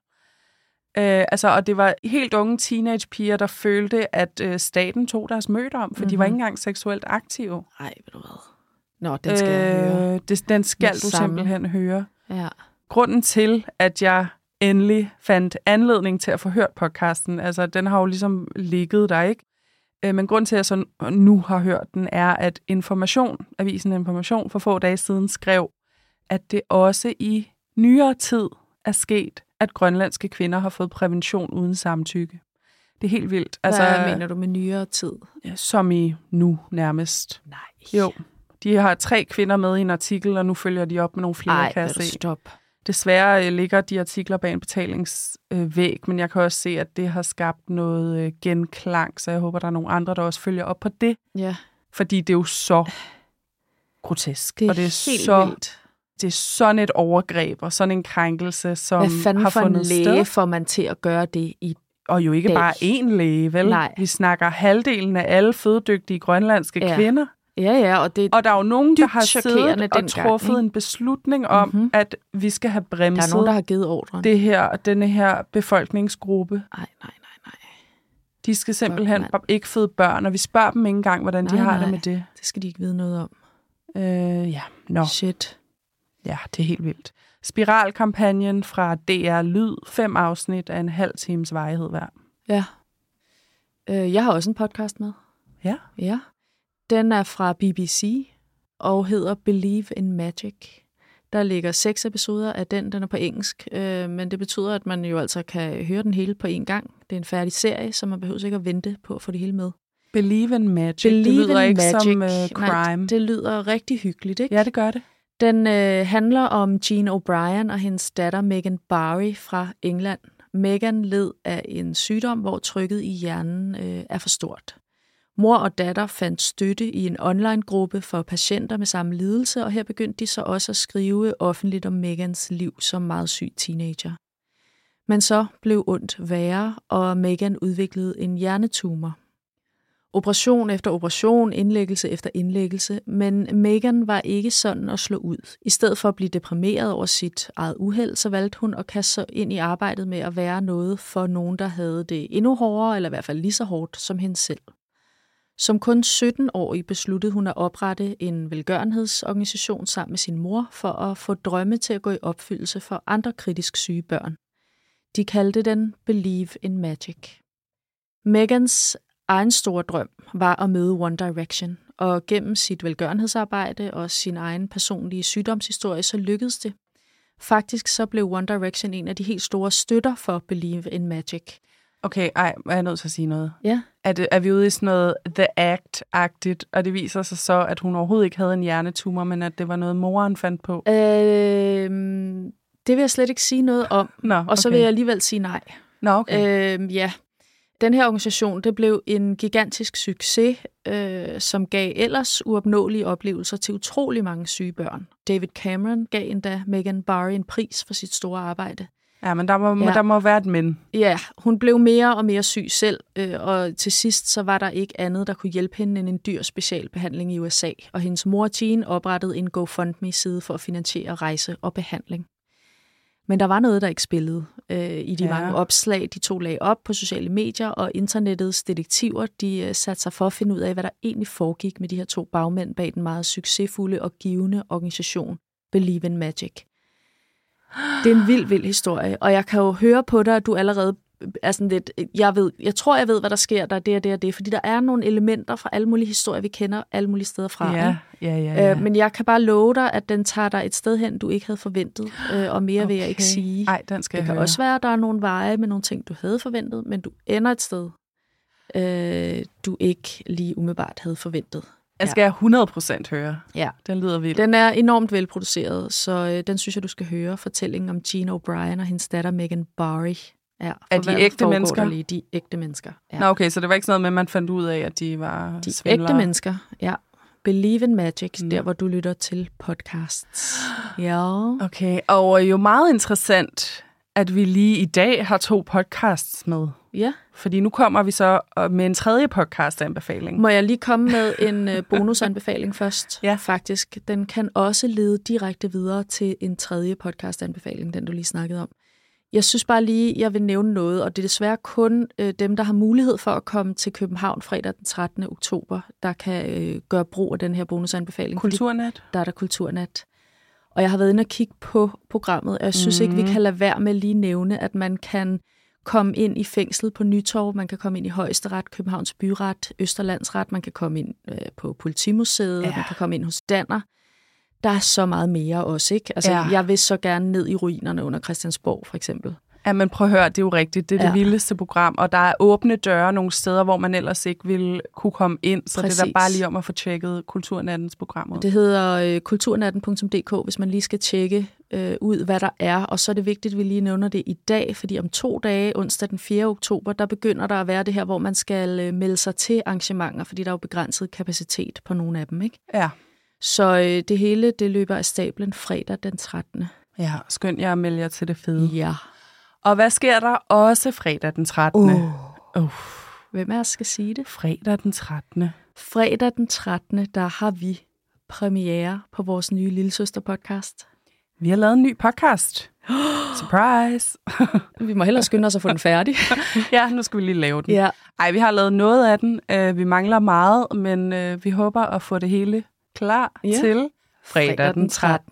Og det var helt unge teenagepiger, der følte, at staten tog deres møde om, for de var ikke engang seksuelt aktive. Nej, ved du hvad? Nå, den skal jeg høre. Den skal du simpelthen høre. Ja. Grunden til, at jeg endelig fandt anledning til at få hørt podcasten, altså den har jo ligesom ligget der, ikke? Men grunden til, at jeg så nu har hørt den, er, at avisen Information for få dage siden skrev, at det også i nyere tid er sket, at grønlandske kvinder har fået prævention uden samtykke. Det er helt vildt. Hvad mener du med nyere tid? Som i nu nærmest. Nej. Jo. De har 3 kvinder med i en artikel, og nu følger de op med nogle flere, kan jeg se. Stop. Desværre ligger de artikler bag en betalingsvæg, men jeg kan også se, at det har skabt noget genklang, så jeg håber, der er nogle andre, der også følger op på det. Ja. Fordi det er jo så grotesk. Det er og det er helt så vildt. Det er sådan et overgreb og sådan en krænkelse, som hvad fanden har for fundet en sted. læge får man til at gøre det i Og jo ikke dag. bare én læge, vel? Nej. Vi snakker halvdelen af alle fødedygtige grønlandske kvinder. Ja, og det og der er jo nogen, der har siddet og truffet en beslutning om, at vi skal have bremset. Der er nogen, der har givet ordren. Denne her befolkningsgruppe. Nej. De skal simpelthen ikke føde børn, og vi spørger dem ikke engang, hvordan de har det med det. Det skal de ikke vide noget om. Shit. Ja, det er helt vildt. Spiralkampagnen fra DR Lyd, 5 afsnit af en halv times varighed hver. Ja. Jeg har også en podcast med. Ja. Den er fra BBC og hedder Believe in Magic. Der ligger 6 episoder af den. Den er på engelsk, men det betyder, at man jo altså kan høre den hele på en gang. Det er en færdig serie, så man behøver ikke at vente på at få det hele med. Believe in Magic. Det lyder ikke som crime. Nej, det lyder rigtig hyggeligt, ikke? Ja, det gør det. Den handler om Jean O'Brien og hendes datter Megan Barry fra England. Megan led af en sygdom, hvor trykket i hjernen er for stort. Mor og datter fandt støtte i en online-gruppe for patienter med samme lidelse, og her begyndte de så også at skrive offentligt om Megans liv som meget syg teenager. Men så blev ondt værre, og Megan udviklede en hjernetumor. Operation efter operation, indlæggelse efter indlæggelse, men Megan var ikke sådan at slå ud. I stedet for at blive deprimeret over sit eget uheld, så valgte hun at kaste sig ind i arbejdet med at være noget for nogen, der havde det endnu hårdere, eller i hvert fald lige så hårdt som hende selv. Som kun 17-årig besluttede hun at oprette en velgørenhedsorganisation sammen med sin mor for at få drømme til at gå i opfyldelse for andre kritisk syge børn. De kaldte den Believe in Magic. Megans egen store drøm var at møde One Direction, og gennem sit velgørenhedsarbejde og sin egen personlige sygdomshistorie, så lykkedes det. Faktisk så blev One Direction en af de helt store støtter for Believe in Magic. Okay, jeg er nødt til at sige noget. Ja. Er vi ude i sådan noget The Act-agtigt, og det viser sig så, at hun overhovedet ikke havde en hjernetumor, men at det var noget, moren fandt på? Det vil jeg slet ikke sige noget om, okay. Og så vil jeg alligevel sige nej. Nå, okay. Ja. Den her organisation, det blev en gigantisk succes, som gav ellers uopnåelige oplevelser til utrolig mange syge børn. David Cameron gav endda Megan Barry en pris for sit store arbejde. Ja, men der må være et men. Ja, hun blev mere og mere syg selv, og til sidst så var der ikke andet, der kunne hjælpe hende end en dyr specialbehandling i USA. Og hendes mor Jean oprettede en GoFundMe-side for at finansiere rejse og behandling. Men der var noget, der ikke spillede i de mange opslag, de to lagde op på sociale medier, og internettets detektiver, de satte sig for at finde ud af, hvad der egentlig foregik med de her to bagmænd bag den meget succesfulde og givende organisation Believe in Magic. Det er en vild historie, og jeg kan jo høre på dig, at du allerede er sådan lidt, jeg tror, jeg ved, hvad der sker, der er det og det og det, fordi der er nogle elementer fra alle mulige historier, vi kender alle mulige steder fra. Ja. Men jeg kan bare love dig, at den tager dig et sted hen, du ikke havde forventet, og mere vil jeg ikke sige. Nej, den skal det kan høre. også være, at der er nogle veje med nogle ting, du havde forventet, men du ender et sted, du ikke lige umiddelbart havde forventet. Jeg skal 100% høre. Ja. Den lyder vildt. Den er enormt velproduceret, så den synes jeg, du skal høre. Fortællingen om Jean O'Brien og hendes datter Megan Barry. Ja, er de ægte mennesker? De ægte mennesker, ja. Nå, okay, så det var ikke sådan noget med, at man fandt ud af, at de var de svindlere? Ægte mennesker, ja. Believe in Magic, der hvor du lytter til podcasts. Ja. Okay, og jo meget interessant, at vi lige i dag har 2 podcasts med. Ja. Fordi nu kommer vi så med en 3. podcast-anbefaling. Må jeg lige komme med en bonusanbefaling først? Ja. Faktisk. Den kan også lede direkte videre til en 3. podcast-anbefaling, den du lige snakkede om. Jeg synes bare lige, jeg vil nævne noget, og det er desværre kun dem, der har mulighed for at komme til København fredag den 13. oktober, der kan gøre brug af den her bonusanbefaling. Kulturnat? Der er der Kulturnat. Og jeg har været inde og kigge på programmet, og jeg synes ikke, vi kan lade være med lige nævne, at man kan komme ind i fængslet på Nytorv, man kan komme ind i Højesteret, Københavns Byret, Østerlandsret, man kan komme ind på Politimuseet, man kan komme ind hos Danner. Der er så meget mere også, ikke? Altså, jeg vil så gerne ned i ruinerne under Christiansborg, for eksempel. Ja, men prøv at høre, det er jo rigtigt. Det er det vildeste program, og der er åbne døre nogle steder, hvor man ellers ikke ville kunne komme ind, så det er der bare lige om at få tjekket Kulturnattens program ud. Det hedder kulturnatten.dk, hvis man lige skal tjekke ud, hvad der er, og så er det vigtigt, at vi lige nævner det i dag, fordi om 2 dage, onsdag den 4. oktober, der begynder der at være det her, hvor man skal melde sig til arrangementer, fordi der er jo begrænset kapacitet på nogle af dem, ikke? Ja. Så det hele, det løber af stablen fredag den 13. Ja, skynd jer at melde jer til det fede. Ja. Og hvad sker der også fredag den 13.? Hvem er skal sige det? Fredag den 13. Fredag den 13. der har vi premiere på vores nye lillesøster-podcast. Vi har lavet en ny podcast. Surprise! Vi må hellere skynde os at få den færdig. Ja, nu skal vi lige lave den. Ja. Ej, vi har lavet noget af den. Vi mangler meget, men vi håber at få det hele klar til fredag den 13.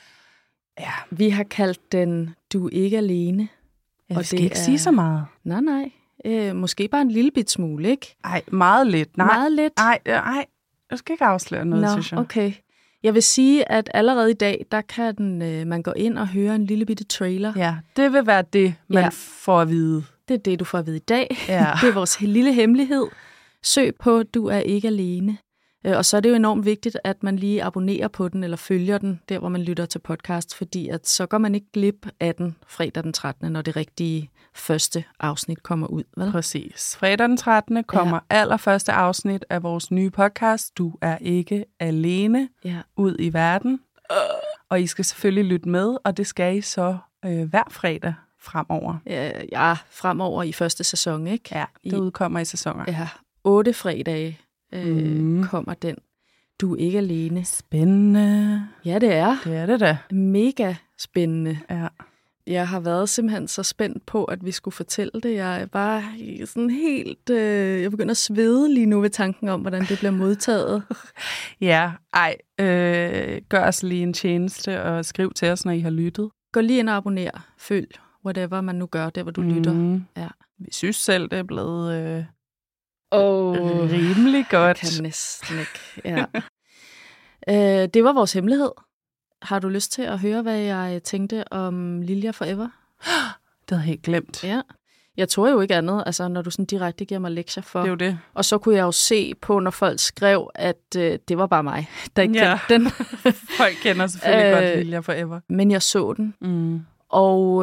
Ja. Vi har kaldt den Du er ikke alene. Ja, vi skal ikke sige så meget. Nej. Måske bare en lille bit smule, ikke? Ej, meget lidt. Meget lidt? Nej, jeg skal ikke afsløre noget, synes jeg. Okay. Jeg vil sige, at allerede i dag, der kan man gå ind og høre en lille bitte trailer. Ja, det vil være det, man får at vide. Det er det, du får at vide i dag. Ja. Det er vores lille hemmelighed. søg på Du er ikke alene. Og så er det jo enormt vigtigt, at man lige abonnerer på den, eller følger den, der hvor man lytter til podcast, fordi at så går man ikke glip af den fredag den 13., når det rigtige første afsnit kommer ud. Vel? Præcis. Fredag den 13. kommer allerførste afsnit af vores nye podcast, Du er ikke alene, ud i verden. Og I skal selvfølgelig lytte med, og det skal I så hver fredag fremover. Ja, fremover i første sæson, ikke? Ja, det udkommer i sæsoner. Ja, 8 fredage kommer den. Du er ikke alene. Spændende. Ja, det er. Det er det da. Mega spændende. Ja. Jeg har været simpelthen så spændt på, at vi skulle fortælle det. Jeg er bare sådan helt... jeg begynder at svede lige nu ved tanken om, hvordan det bliver modtaget. Ja, gør os lige en tjeneste og skriv til os, når I har lyttet. Gå lige ind og abonner. Følg whatever man nu gør, der hvor du lytter. Ja. Vi synes selv, det er blevet rimelig godt. Jeg kan næsten ikke. Ja. Det var vores hemmelighed. Har du lyst til at høre, hvad jeg tænkte om Lilja Forever? Det havde jeg helt glemt. Ja. Jeg tror jo ikke andet, altså når du sådan direkte giver mig lektier for. Det er jo det. Og så kunne jeg jo se på, når folk skrev, at det var bare mig, der ikke kendte den. Folk kender selvfølgelig godt Lilja Forever. Men jeg så den. Og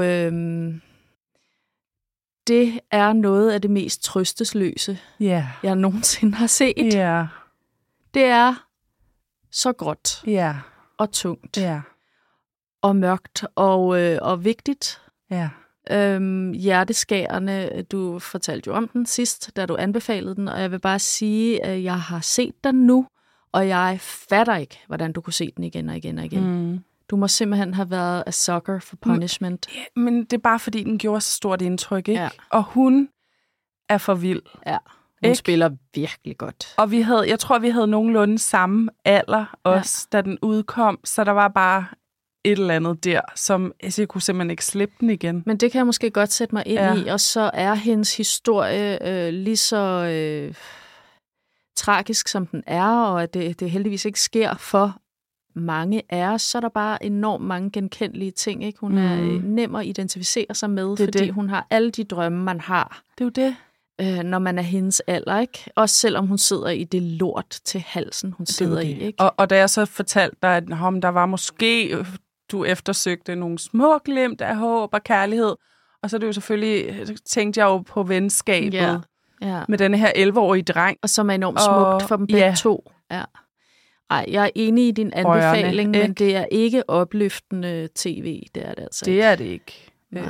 det er noget af det mest trøstesløse, jeg nogensinde har set. Yeah. Det er så gråt og tungt og mørkt og vigtigt. Hjerteskærende. Du fortalte jo om den sidst, da du anbefalede den, og jeg vil bare sige, at jeg har set den nu, og jeg fatter ikke, hvordan du kunne se den igen og igen og igen. Du må simpelthen have været a sucker for punishment. Men det er bare, fordi den gjorde så stort indtryk, ikke? Ja. Og hun er for vild. Ja, hun spiller virkelig godt. Og jeg tror, vi havde nogenlunde samme alder også, da den udkom, så der var bare et eller andet der, som jeg kunne simpelthen ikke slippe den igen. Men det kan jeg måske godt sætte mig ind i, og så er hendes historie lige så tragisk, som den er, og at det heldigvis ikke sker for mange af os, så er der bare enormt mange genkendelige ting. Ikke? Hun er nem at identificere sig med, fordi hun har alle de drømme, man har. Det er jo det. Når man er hendes alder, ikke? Også selvom hun sidder i det lort til halsen, hun sidder i. Ikke? Og da jeg så fortalte dig, at der var måske, du eftersøgte nogle små glimt af håb og kærlighed, og så er det jo selvfølgelig, tænkte jeg jo på venskabet med denne her 11-årige dreng. Og som er enormt smukt for dem begge to. Ja. Ej, jeg er enig i din anbefaling, men det er ikke opløftende tv, det er det altså ikke. Det er det ikke.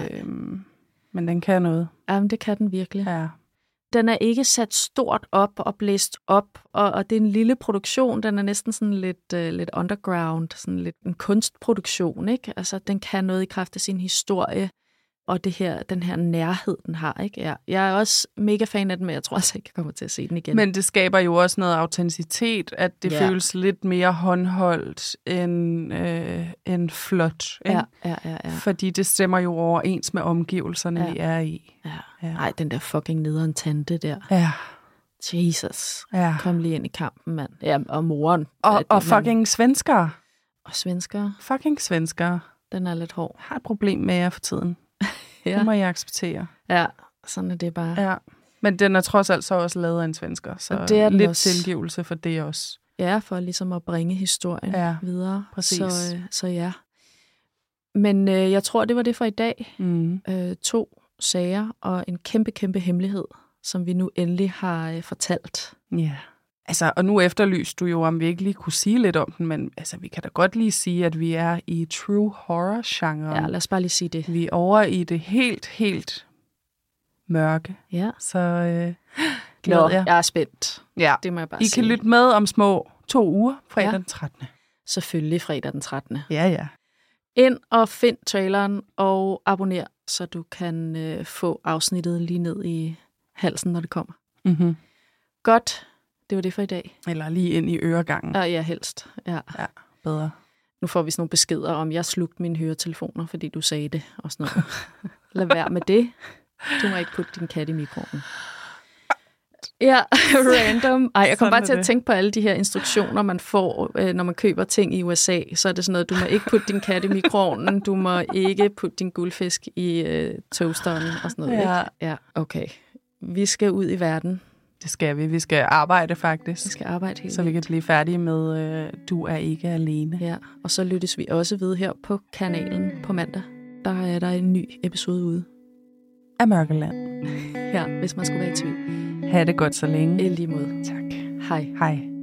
Men den kan noget. Jamen, det kan den virkelig. Ja. Den er ikke sat stort op og blæst op, og det er en lille produktion. Den er næsten sådan lidt underground, sådan lidt en kunstproduktion, ikke? Altså, den kan noget i kraft af sin historie, og den her nærhed, den har, ikke? Ja. Jeg er også mega fan af den, men jeg tror altså ikke, jeg kommer til at se den igen. Men det skaber jo også noget autenticitet, at det føles lidt mere håndholdt end flot. Ikke? Ja. Fordi det stemmer jo overens med omgivelserne, vi er i. Ja. Ej, den der fucking nederen tante der. Ja. Jesus. Ja. Kom lige ind i kampen, mand. Ja, og moren. Og fucking svenskere. Og svenskere. Fucking svenskere. Den er lidt hård. Jeg har et problem med jer for tiden. Det må jeg acceptere. Ja, sådan er det bare. Ja. Men den er trods alt så også lavet af en svensker, så og det er lidt også tilgivelse for det også. Ja, for ligesom at bringe historien videre. Præcis. Så ja. Men jeg tror, det var det for i dag. 2 sager og en kæmpe, kæmpe hemmelighed, som vi nu endelig har fortalt. Ja. Altså, og nu efterlyste du jo, om vi ikke lige kunne sige lidt om den, men altså, vi kan da godt lige sige, at vi er i true horror-genren. Ja, lad os bare lige sige det. Vi er over i det helt, helt mørke. Ja. Så jeg er spændt. Ja. Det må jeg bare sige. I kan lytte med om små 2 uger, fredag den 13. Selvfølgelig fredag den 13. Ja. Ind og find traileren og abonner, så du kan få afsnittet lige ned i halsen, når det kommer. Mm-hmm. Godt. Det var det for i dag. Eller lige ind i øregangen. Ja, helst. Ja, bedre. Nu får vi sådan nogle beskeder om, jeg slugte mine høretelefoner, fordi du sagde det og sådan noget. Lad være med det. Du må ikke putte din kat i mikroen. Ja, random. Ej, jeg kom bare til at tænke på alle de her instruktioner, man får, når man køber ting i USA. Så er det sådan noget, du må ikke putte din kat i mikroen, du må ikke putte din guldfisk i toasteren og sådan noget. Ja. Ikke? Ja, okay. Vi skal ud i verden. Det skal vi. Vi skal arbejde faktisk. Vi skal arbejde helt så vi kan blive færdige med Du er ikke alene. Ja, og så lyttes vi også ved her på kanalen på mandag. Der er der en ny episode ude. Af Mørkeland. Ja, hvis man skulle være i tvivl. Ha' det godt så længe. I lige måde. Tak. Hej. Hej.